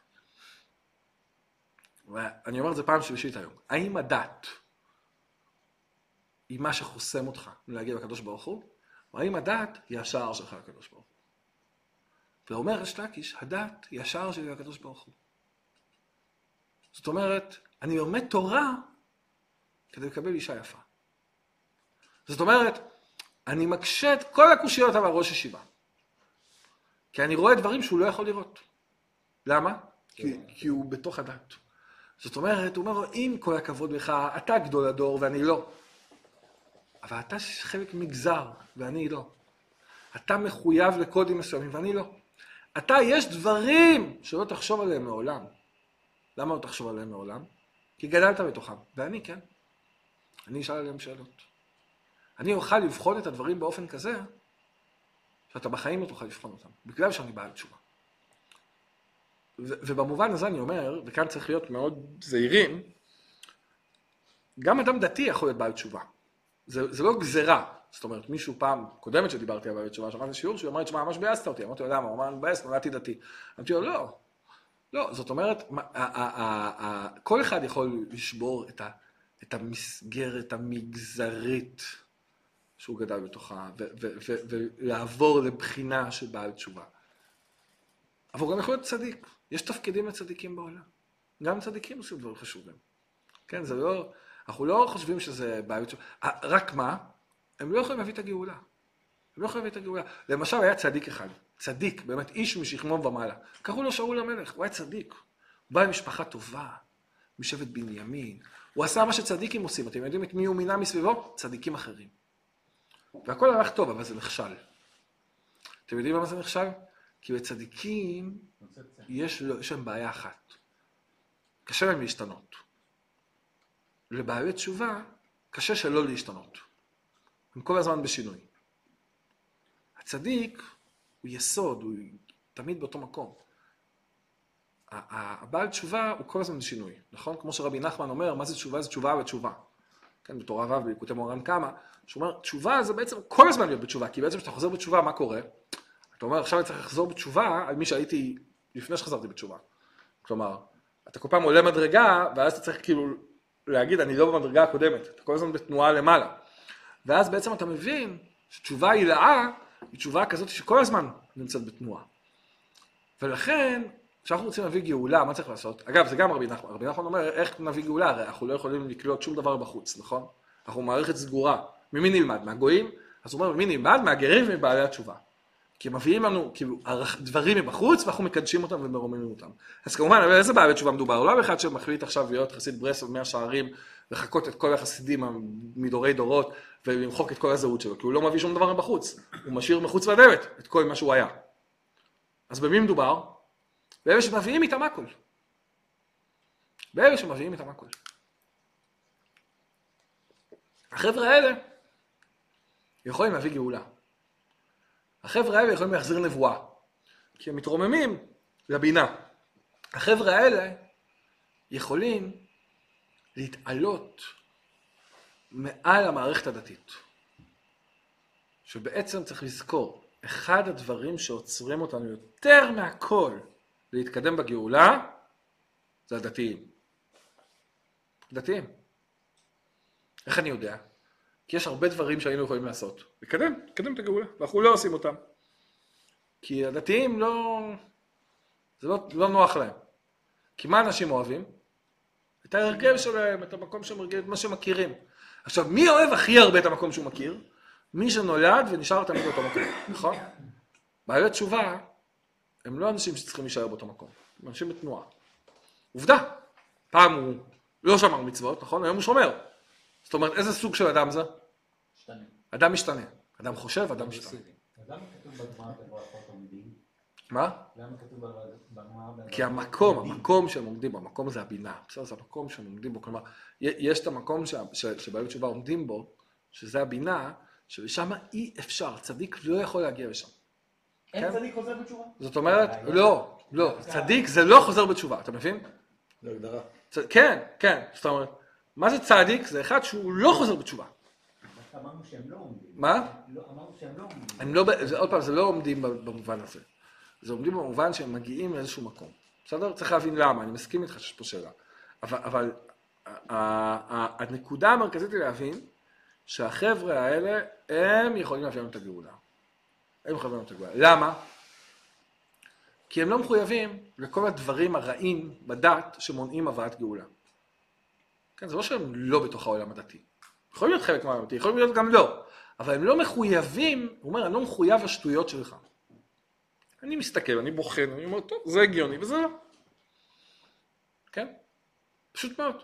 ואני אומר את זה פעם שלישית היום. האם הדת היא מה שחוסם אותך מלהגיע לקדוש ברוך הוא? או האם הדת היא השער שלך לקדוש ברוך הוא? ואומר ריש לקיש, הדת היא השער שלי לקדוש ברוך הוא. זאת אומרת, אני לומד תורה כדי לקבל אישה יפה. זאת אומרת, אני מקשה את כל הקושיות על הראש ישיבה. כי אני רואה דברים שהוא לא יכול לראות. למה? כי, כי הוא בתוך הדת. זאת אומרת, הוא אומר לו, עם כל הכבוד לך, אתה גדול הדור ואני לא. אבל אתה חלק מגזר ואני לא. אתה מחויב לקודים מסוימים ואני לא. אתה, יש דברים שלא תחשוב עליהם מעולם. למה לא תחשוב עליהם מעולם? כי גדלת בתוכם. ואני כן. אני אשאל עליהם שאלות. אני אוכל לבחון את הדברים באופן כזה, שאתה בחיים לא תוכל לבחון אותם, בגלל שאני בעל תשובה. ו- ובמובן הזה אני אומר, וכאן צריך להיות מאוד זהירים, גם אדם דתי יכול להיות בעל תשובה. זה, זה לא גזרה. זאת אומרת, מישהו פעם, קודמת שדיברתי על בעל תשובה, שמעתי שיעור, שהוא אמר לי, תשמע, ממש ביאסת אותי. אמרתי לו, למה? הוא אמר, אני מבאס, נולדתי דתי. אמרתי לו, לא. לא, זאת אומרת, כל אחד יכול לשבור את, ה, את המסגרת המגזרית שהוא גדל בתוכה, ו- ו- ו- ולעבור לבחינה של בעל תשובה. אבל הוא גם יכול להיות צדיק. יש תפקידים לצדיקים בעולם. גם צדיקים עושים דברים חשובים. כן, זה לא, אנחנו לא חושבים שזה בעל תשובה. רק מה? הם לא יכולים להביא את הגאולה. הם לא יכולים להביא את הגאולה. למשל, היה צדיק אחד. צדיק, באמת איש משכמו ומעלה. קראו לו שאול המלך, הוא היה צדיק. הוא בא למשפחה טובה, משבט בנימין. הוא עשה מה שצדיקים עושים. אתם יודעים את מי הוא מינה מסביבו? צדיקים אחרים. והכל הלך טוב, אבל זה נכשל. אתם יודעים למה זה נכשל? כי לצדיקים יש להם בעיה אחת. קשה להם להשתנות. לבעלי תשובה קשה שלא להשתנות. הם כל הזמן בשינוי. הצדיק הוא יסוד, הוא תמיד באותו מקום. הבעל תשובה הוא כל הזמן בשינוי, נכון? כמו שרבי נחמן אומר, מה זה תשובה? זה תשובה ותשובה. כן, בתורה רב, בליקוטי מוהר"ן קמא, שהוא אומר, תשובה זה בעצם כל הזמן להיות בתשובה, כי בעצם כשאתה חוזר בתשובה, מה קורה? אתה אומר, עכשיו אני צריך לחזור בתשובה על מי שהייתי לפני שחזרתי בתשובה. כלומר, אתה כל פעם עולה מדרגה, ואז אתה צריך כאילו להגיד, אני לא במדרגה הקודמת, אתה כל הזמן בתנועה למעלה. ואז בעצם אתה מבין שתשובה הילאה היא תשובה כזאת שכל הזמן נמצאת בתנועה. ולכן, כשאנחנו רוצים להביא גאולה, מה צריך לעשות? אגב, זה גם רבי נחמן. רבי נחמן אומר, איך נביא גאולה? הרי אנחנו לא יכולים לקלוט שום דבר בחוץ, נכון? אנחנו מערכת סגורה. ממי נלמד? מהגויים? אז הוא אומר, ממי נלמד? מהגרים ומבעלי התשובה. כי הם מביאים לנו כאילו, דברים מבחוץ, ואנחנו מקדשים אותם ומרוממים אותם. אז כמובן, על איזה בעלי תשובה מדובר? לא אחד שמחליט עכשיו להיות חסיד ברסלב מאה שערים, לחכות את כל החסידים מדורי דורות, ולמחוק את כל הזהות שלו, כי הוא לא מביא שום דבר מבחוץ. הוא משאיר מחוץ לדלת את כל מה שהוא היה. אז במי מדובר? באלה שמביאים איתם הכל. באלה שמביאים איתם הכל. החבר'ה האלה יכולים להביא גאולה. החבר'ה האלה יכולים להחזיר נבואה. כי הם מתרוממים לבינה. החבר'ה האלה יכולים להתעלות מעל המערכת הדתית. שבעצם צריך לזכור, אחד הדברים שעוצרים אותנו יותר מהכל להתקדם בגאולה, זה הדתיים. דתיים. איך אני יודע? כי יש הרבה דברים שהיינו יכולים לעשות. לקדם, לקדם את הגאולה, ואנחנו לא עושים אותם. כי הדתיים לא, זה לא, לא נוח להם. כי מה אנשים אוהבים? את ההרגל שלהם, את המקום שהם מרגילים, את מה שהם מכירים. עכשיו, מי אוהב הכי הרבה את המקום שהוא מכיר? מי שנולד ונשאר תמיד באותו מקום, נכון? בעלי תשובה, הם לא אנשים שצריכים להישאר באותו מקום. הם אנשים בתנועה. עובדה, פעם הוא לא שמר מצוות, נכון? היום הוא שומר. זאת אומרת, איזה סוג של אדם זה? משתנה. אדם משתנה. אדם חושב, אדם משתנה. למה כתוב בגמרא בברכות עומדים? מה? למה כתוב בגמרא? כי המקום, המקום שהם עומדים בו, המקום זה הבינה. בסדר, זה המקום שהם עומדים בו. כלומר, יש את המקום שבעלי תשובה עומדים בו, שזה הבינה, שבשם אי אפשר, צדיק לא יכול להגיע לשם. אין צדיק חוזר בתשובה? זאת אומרת, לא, לא, צדיק זה לא חוזר בתשובה, אתה מבין? זה הגדרה. כן, כן, זאת אומרת, מה זה צדיק? זה אחד שהוא לא חוזר בתשובה. אמרנו שהם לא עומדים. מה? אמרנו שהם לא עומדים. הם לא, עוד פעם, זה לא עומדים במובן הזה. זה עומדים במובן שהם מגיעים לאיזשהו מקום. בסדר? צריך להבין למה, אני מסכים איתך שיש פה שאלה. אבל, אבל הנקודה המרכזית היא להבין שהחבר'ה האלה, הם יכולים להביא לנו את הגאולה. הם יכולים להביא לנו את הגאולה. למה? כי הם לא מחויבים לכל הדברים הרעים בדת שמונעים הבאת גאולה. כן, זה לא שהם לא בתוך העולם הדתי. יכולים להיות חלק מהעולם הדתי, יכולים להיות גם לא. אבל הם לא מחויבים, הוא אומר, אני לא מחויב השטויות שלך. אני מסתכל, אני בוחן, אני אומר, טוב, זה הגיוני וזה לא. כן? פשוט מאוד.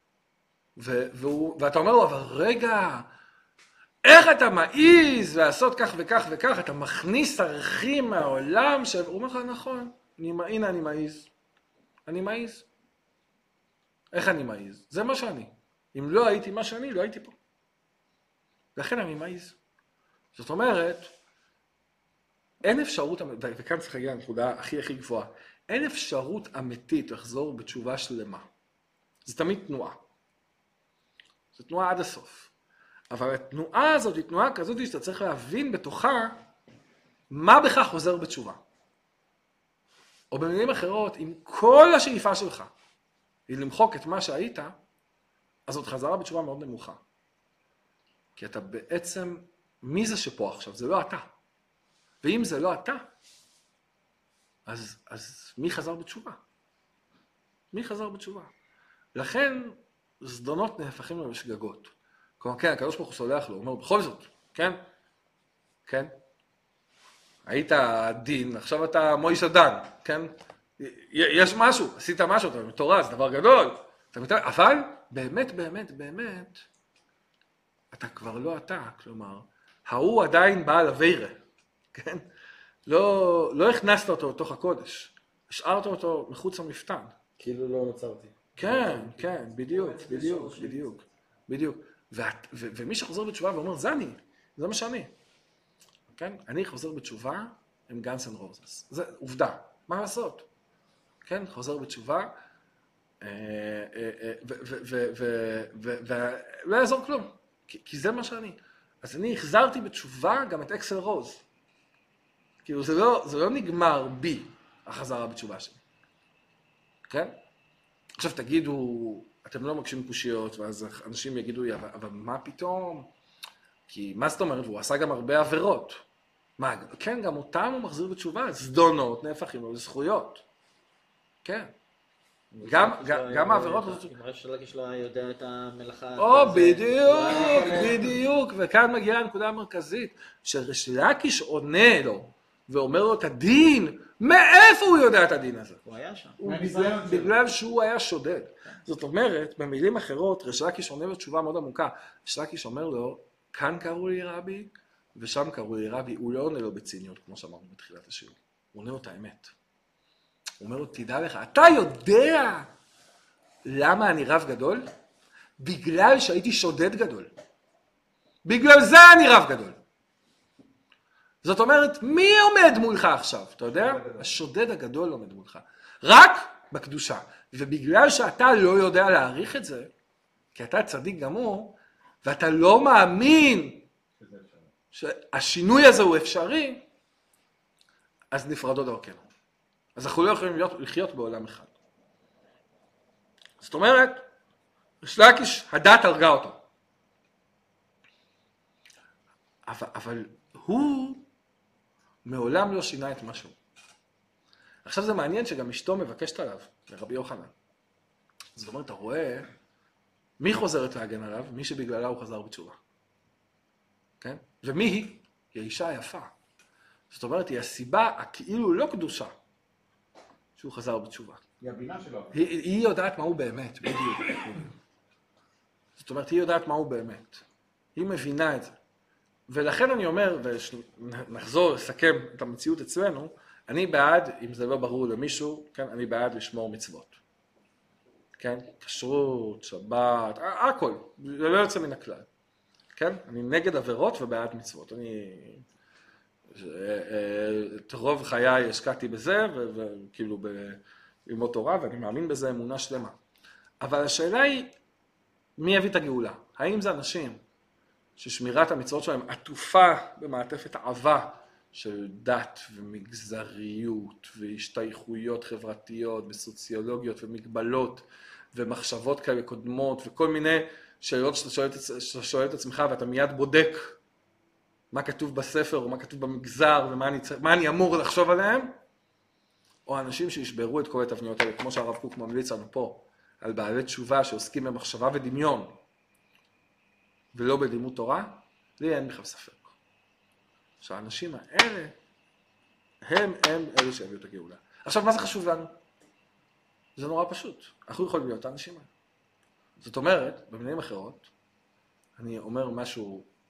ו- והוא, ואתה אומר לו, אבל רגע, איך אתה מעיז לעשות כך וכך וכך, אתה מכניס ערכים מהעולם, שהוא אומר לך, נכון, אני, הנה אני מעיז. אני מעיז. איך אני מעיז? זה מה שאני. אם לא הייתי מה שאני, לא הייתי פה. לכן אני מעיז. זאת אומרת, אין אפשרות, וכאן צריך להגיע לנקודה הכי הכי גבוהה, אין אפשרות אמיתית לחזור בתשובה שלמה. זה תמיד תנועה. זו תנועה עד הסוף. אבל התנועה הזאת היא תנועה כזאת שאתה צריך להבין בתוכה מה בכך חוזר בתשובה. או במילים אחרות, אם כל השאיפה שלך היא למחוק את מה שהיית, אז זאת חזרה בתשובה מאוד נמוכה. כי אתה בעצם, מי זה שפה עכשיו? זה לא אתה. ואם זה לא אתה, אז, אז מי חזר בתשובה? מי חזר בתשובה? לכן זדונות נהפכים למשגגות. כלומר, כן, הקדוש ברוך הוא סולח לו, הוא אומר, בכל זאת, כן? כן? היית דין, עכשיו אתה מוישה דן, כן? יש משהו, עשית משהו, אתה מטורף, זה דבר גדול. אתה מטורף, אבל באמת, באמת, באמת, אתה כבר לא אתה, כלומר, ההוא עדיין בעל אווירה, כן? לא, לא הכנסת אותו לתוך הקודש, השארת אותו מחוץ למפתן. כאילו לא נוצרתי. כן, כן, בדיוק, בדיוק, בדיוק, בדיוק. ומי שחוזר בתשובה ואומר, זה אני, זה מה שאני. כן? אני חוזר בתשובה עם גאנס אנד רוזס. זה עובדה, מה לעשות? כן? חוזר בתשובה, ולא יעזור כלום, כי זה מה שאני. אז אני החזרתי בתשובה גם את אקסל רוז. כאילו זה לא, זה לא נגמר בי, החזרה בתשובה שלי. כן? עכשיו תגידו, אתם לא מקשים קושיות, ואז אנשים יגידו, אבל, אבל מה פתאום? כי מה זאת אומרת? והוא עשה גם הרבה עבירות. מה, כן, גם אותם הוא מחזיר בתשובה, זדונות נהפכים לו לזכויות. כן. גם, גם העבירות הזאת... אם רש לקיש לא יודע את המלאכה... או, בדיוק, בדיוק, וכאן מגיעה הנקודה המרכזית, שרש לקיש עונה לו, ואומר לו את הדין, מאיפה הוא יודע את הדין הזה? הוא היה שם. בגלל שהוא היה שודד. זאת אומרת, במילים אחרות, רש לקיש עונה לו תשובה מאוד עמוקה. רש לקיש אומר לו, כאן קראו לי רבי, ושם קראו לי רבי. הוא לא עונה לו בציניות, כמו שאמרנו בתחילת השיעור. הוא עונה לו את האמת. הוא אומר לו, תדע לך, אתה יודע למה אני רב גדול? בגלל שהייתי שודד גדול. בגלל זה אני רב גדול. זאת אומרת, מי עומד מולך עכשיו? אתה יודע? השודד הגדול עומד מולך. רק בקדושה. ובגלל שאתה לא יודע להעריך את זה, כי אתה צדיק גמור, ואתה לא מאמין שהשינוי הזה הוא אפשרי, אז נפרדו דרכנו. אז אנחנו לא יכולים להיות, לחיות בעולם אחד. זאת אומרת, רש לקיש, הדת הרגה אותו. אבל, אבל הוא מעולם לא שינה את משהו. עכשיו זה מעניין שגם אשתו מבקשת עליו, לרבי יוחנן. זאת אומרת, אתה רואה, מי חוזרת להגן עליו? מי שבגללה הוא חזר בתשובה. כן? ומי היא? היא האישה היפה. זאת אומרת, היא הסיבה, הכאילו לא קדושה, שהוא חזר בתשובה. היא הבינה שלו. היא, היא יודעת מה הוא באמת, בדיוק. זאת אומרת, היא יודעת מה הוא באמת. היא מבינה את זה. ולכן אני אומר, ונחזור לסכם את המציאות אצלנו, אני בעד, אם זה לא ברור למישהו, כן, אני בעד לשמור מצוות. כן? כשרות, שבת, הכל, זה לא יוצא מן הכלל. כן? אני נגד עבירות ובעד מצוות. אני... את רוב חיי השקעתי בזה, וכאילו בלמוד תורה, ואני מאמין בזה אמונה שלמה. אבל השאלה היא, מי יביא את הגאולה? האם זה אנשים ששמירת המצוות שלהם עטופה במעטפת אהבה של דת ומגזריות והשתייכויות חברתיות וסוציולוגיות ומגבלות ומחשבות כאלה קודמות וכל מיני שאלות שאתה שואל, שאתה שואל את עצמך ואתה מיד בודק מה כתוב בספר או מה כתוב במגזר ומה אני, מה אני אמור לחשוב עליהם, או אנשים שישברו את כל התבניות האלה, כמו שהרב קוק ממליץ לנו פה, על בעלי תשובה שעוסקים במחשבה ודמיון, ולא בלימוד תורה, לי אין בכלל ספק. שהאנשים האלה, הם הם אלה שיביאו את הגאולה. עכשיו, מה זה חשוב לנו? זה נורא פשוט. אנחנו יכולים להיות האנשים האלה. זאת אומרת, במילים אחרות, אני אומר משהו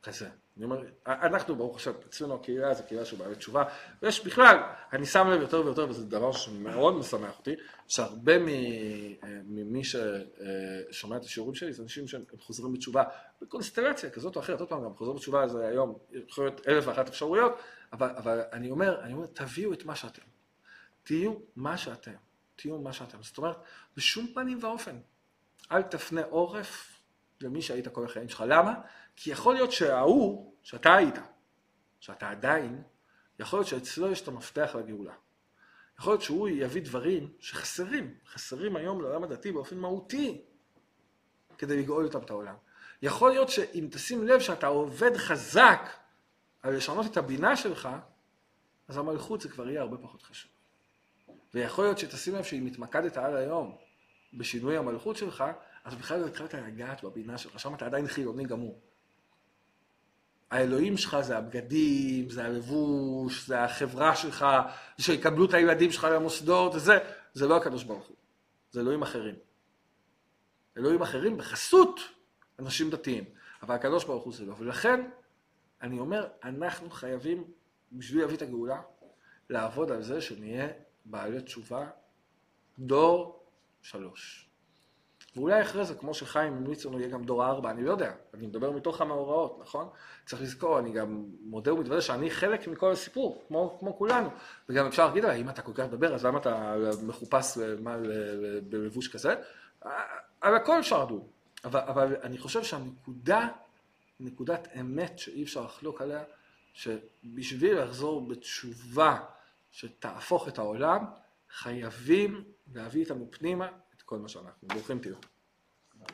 כזה. אני אומר, אנחנו ברוך השם, אצלנו הקהילה זה קהילה של בעלי תשובה, ויש בכלל, אני שם לב יותר ויותר, וזה דבר שמאוד משמח אותי, שהרבה ממי ששומע את השיעורים שלי, זה אנשים שהם חוזרים בתשובה, בקונסטלציה כזאת או אחרת, עוד פעם גם חוזר בתשובה, זה היום יכול להיות אלף ואחת אפשרויות, אבל, אבל אני אומר, אני אומר, תביאו את מה שאתם, תהיו מה שאתם, תהיו מה שאתם, זאת אומרת, בשום פנים ואופן, אל תפנה עורף למי שהיית כל החיים שלך, למה? כי יכול להיות שההוא, שאתה היית, שאתה עדיין, יכול להיות שאצלו יש את המפתח לגאולה. יכול להיות שהוא יביא דברים שחסרים, חסרים היום לעולם הדתי באופן מהותי, כדי לגאול אותם את העולם. יכול להיות שאם תשים לב שאתה עובד חזק על לשנות את הבינה שלך, אז המלכות זה כבר יהיה הרבה פחות חשוב. ויכול להיות שתשים לב שהיא מתמקדת על היום בשינוי המלכות שלך, אז בכלל לא התחלת לגעת בבינה שלך, שם אתה עדיין חילוני גמור. האלוהים שלך זה הבגדים, זה הלבוש, זה החברה שלך, שיקבלו את הילדים שלך למוסדות, זה, זה לא הקדוש ברוך הוא, זה אלוהים אחרים. אלוהים אחרים בחסות אנשים דתיים, אבל הקדוש ברוך הוא זה לא. ולכן אני אומר, אנחנו חייבים, בשביל להביא את הגאולה, לעבוד על זה שנהיה בעלי תשובה דור שלוש. ואולי אחרי זה, כמו שחיים המליץ לנו, יהיה גם דור ארבע, אני לא יודע, אני מדבר מתוך המאורעות, נכון? צריך לזכור, אני גם מודה ומתוודה שאני חלק מכל הסיפור, כמו, כמו כולנו. וגם אפשר להגיד לה, אם אתה כל כך מדבר, אז למה אתה מחופש בלבוש כזה? על הכל אפשר לדון. אבל, אבל אני חושב שהנקודה, נקודת אמת שאי אפשר לחלוק עליה, שבשביל לחזור בתשובה שתהפוך את העולם, חייבים להביא איתנו פנימה את כל מה שאנחנו. ברוכים תהיו.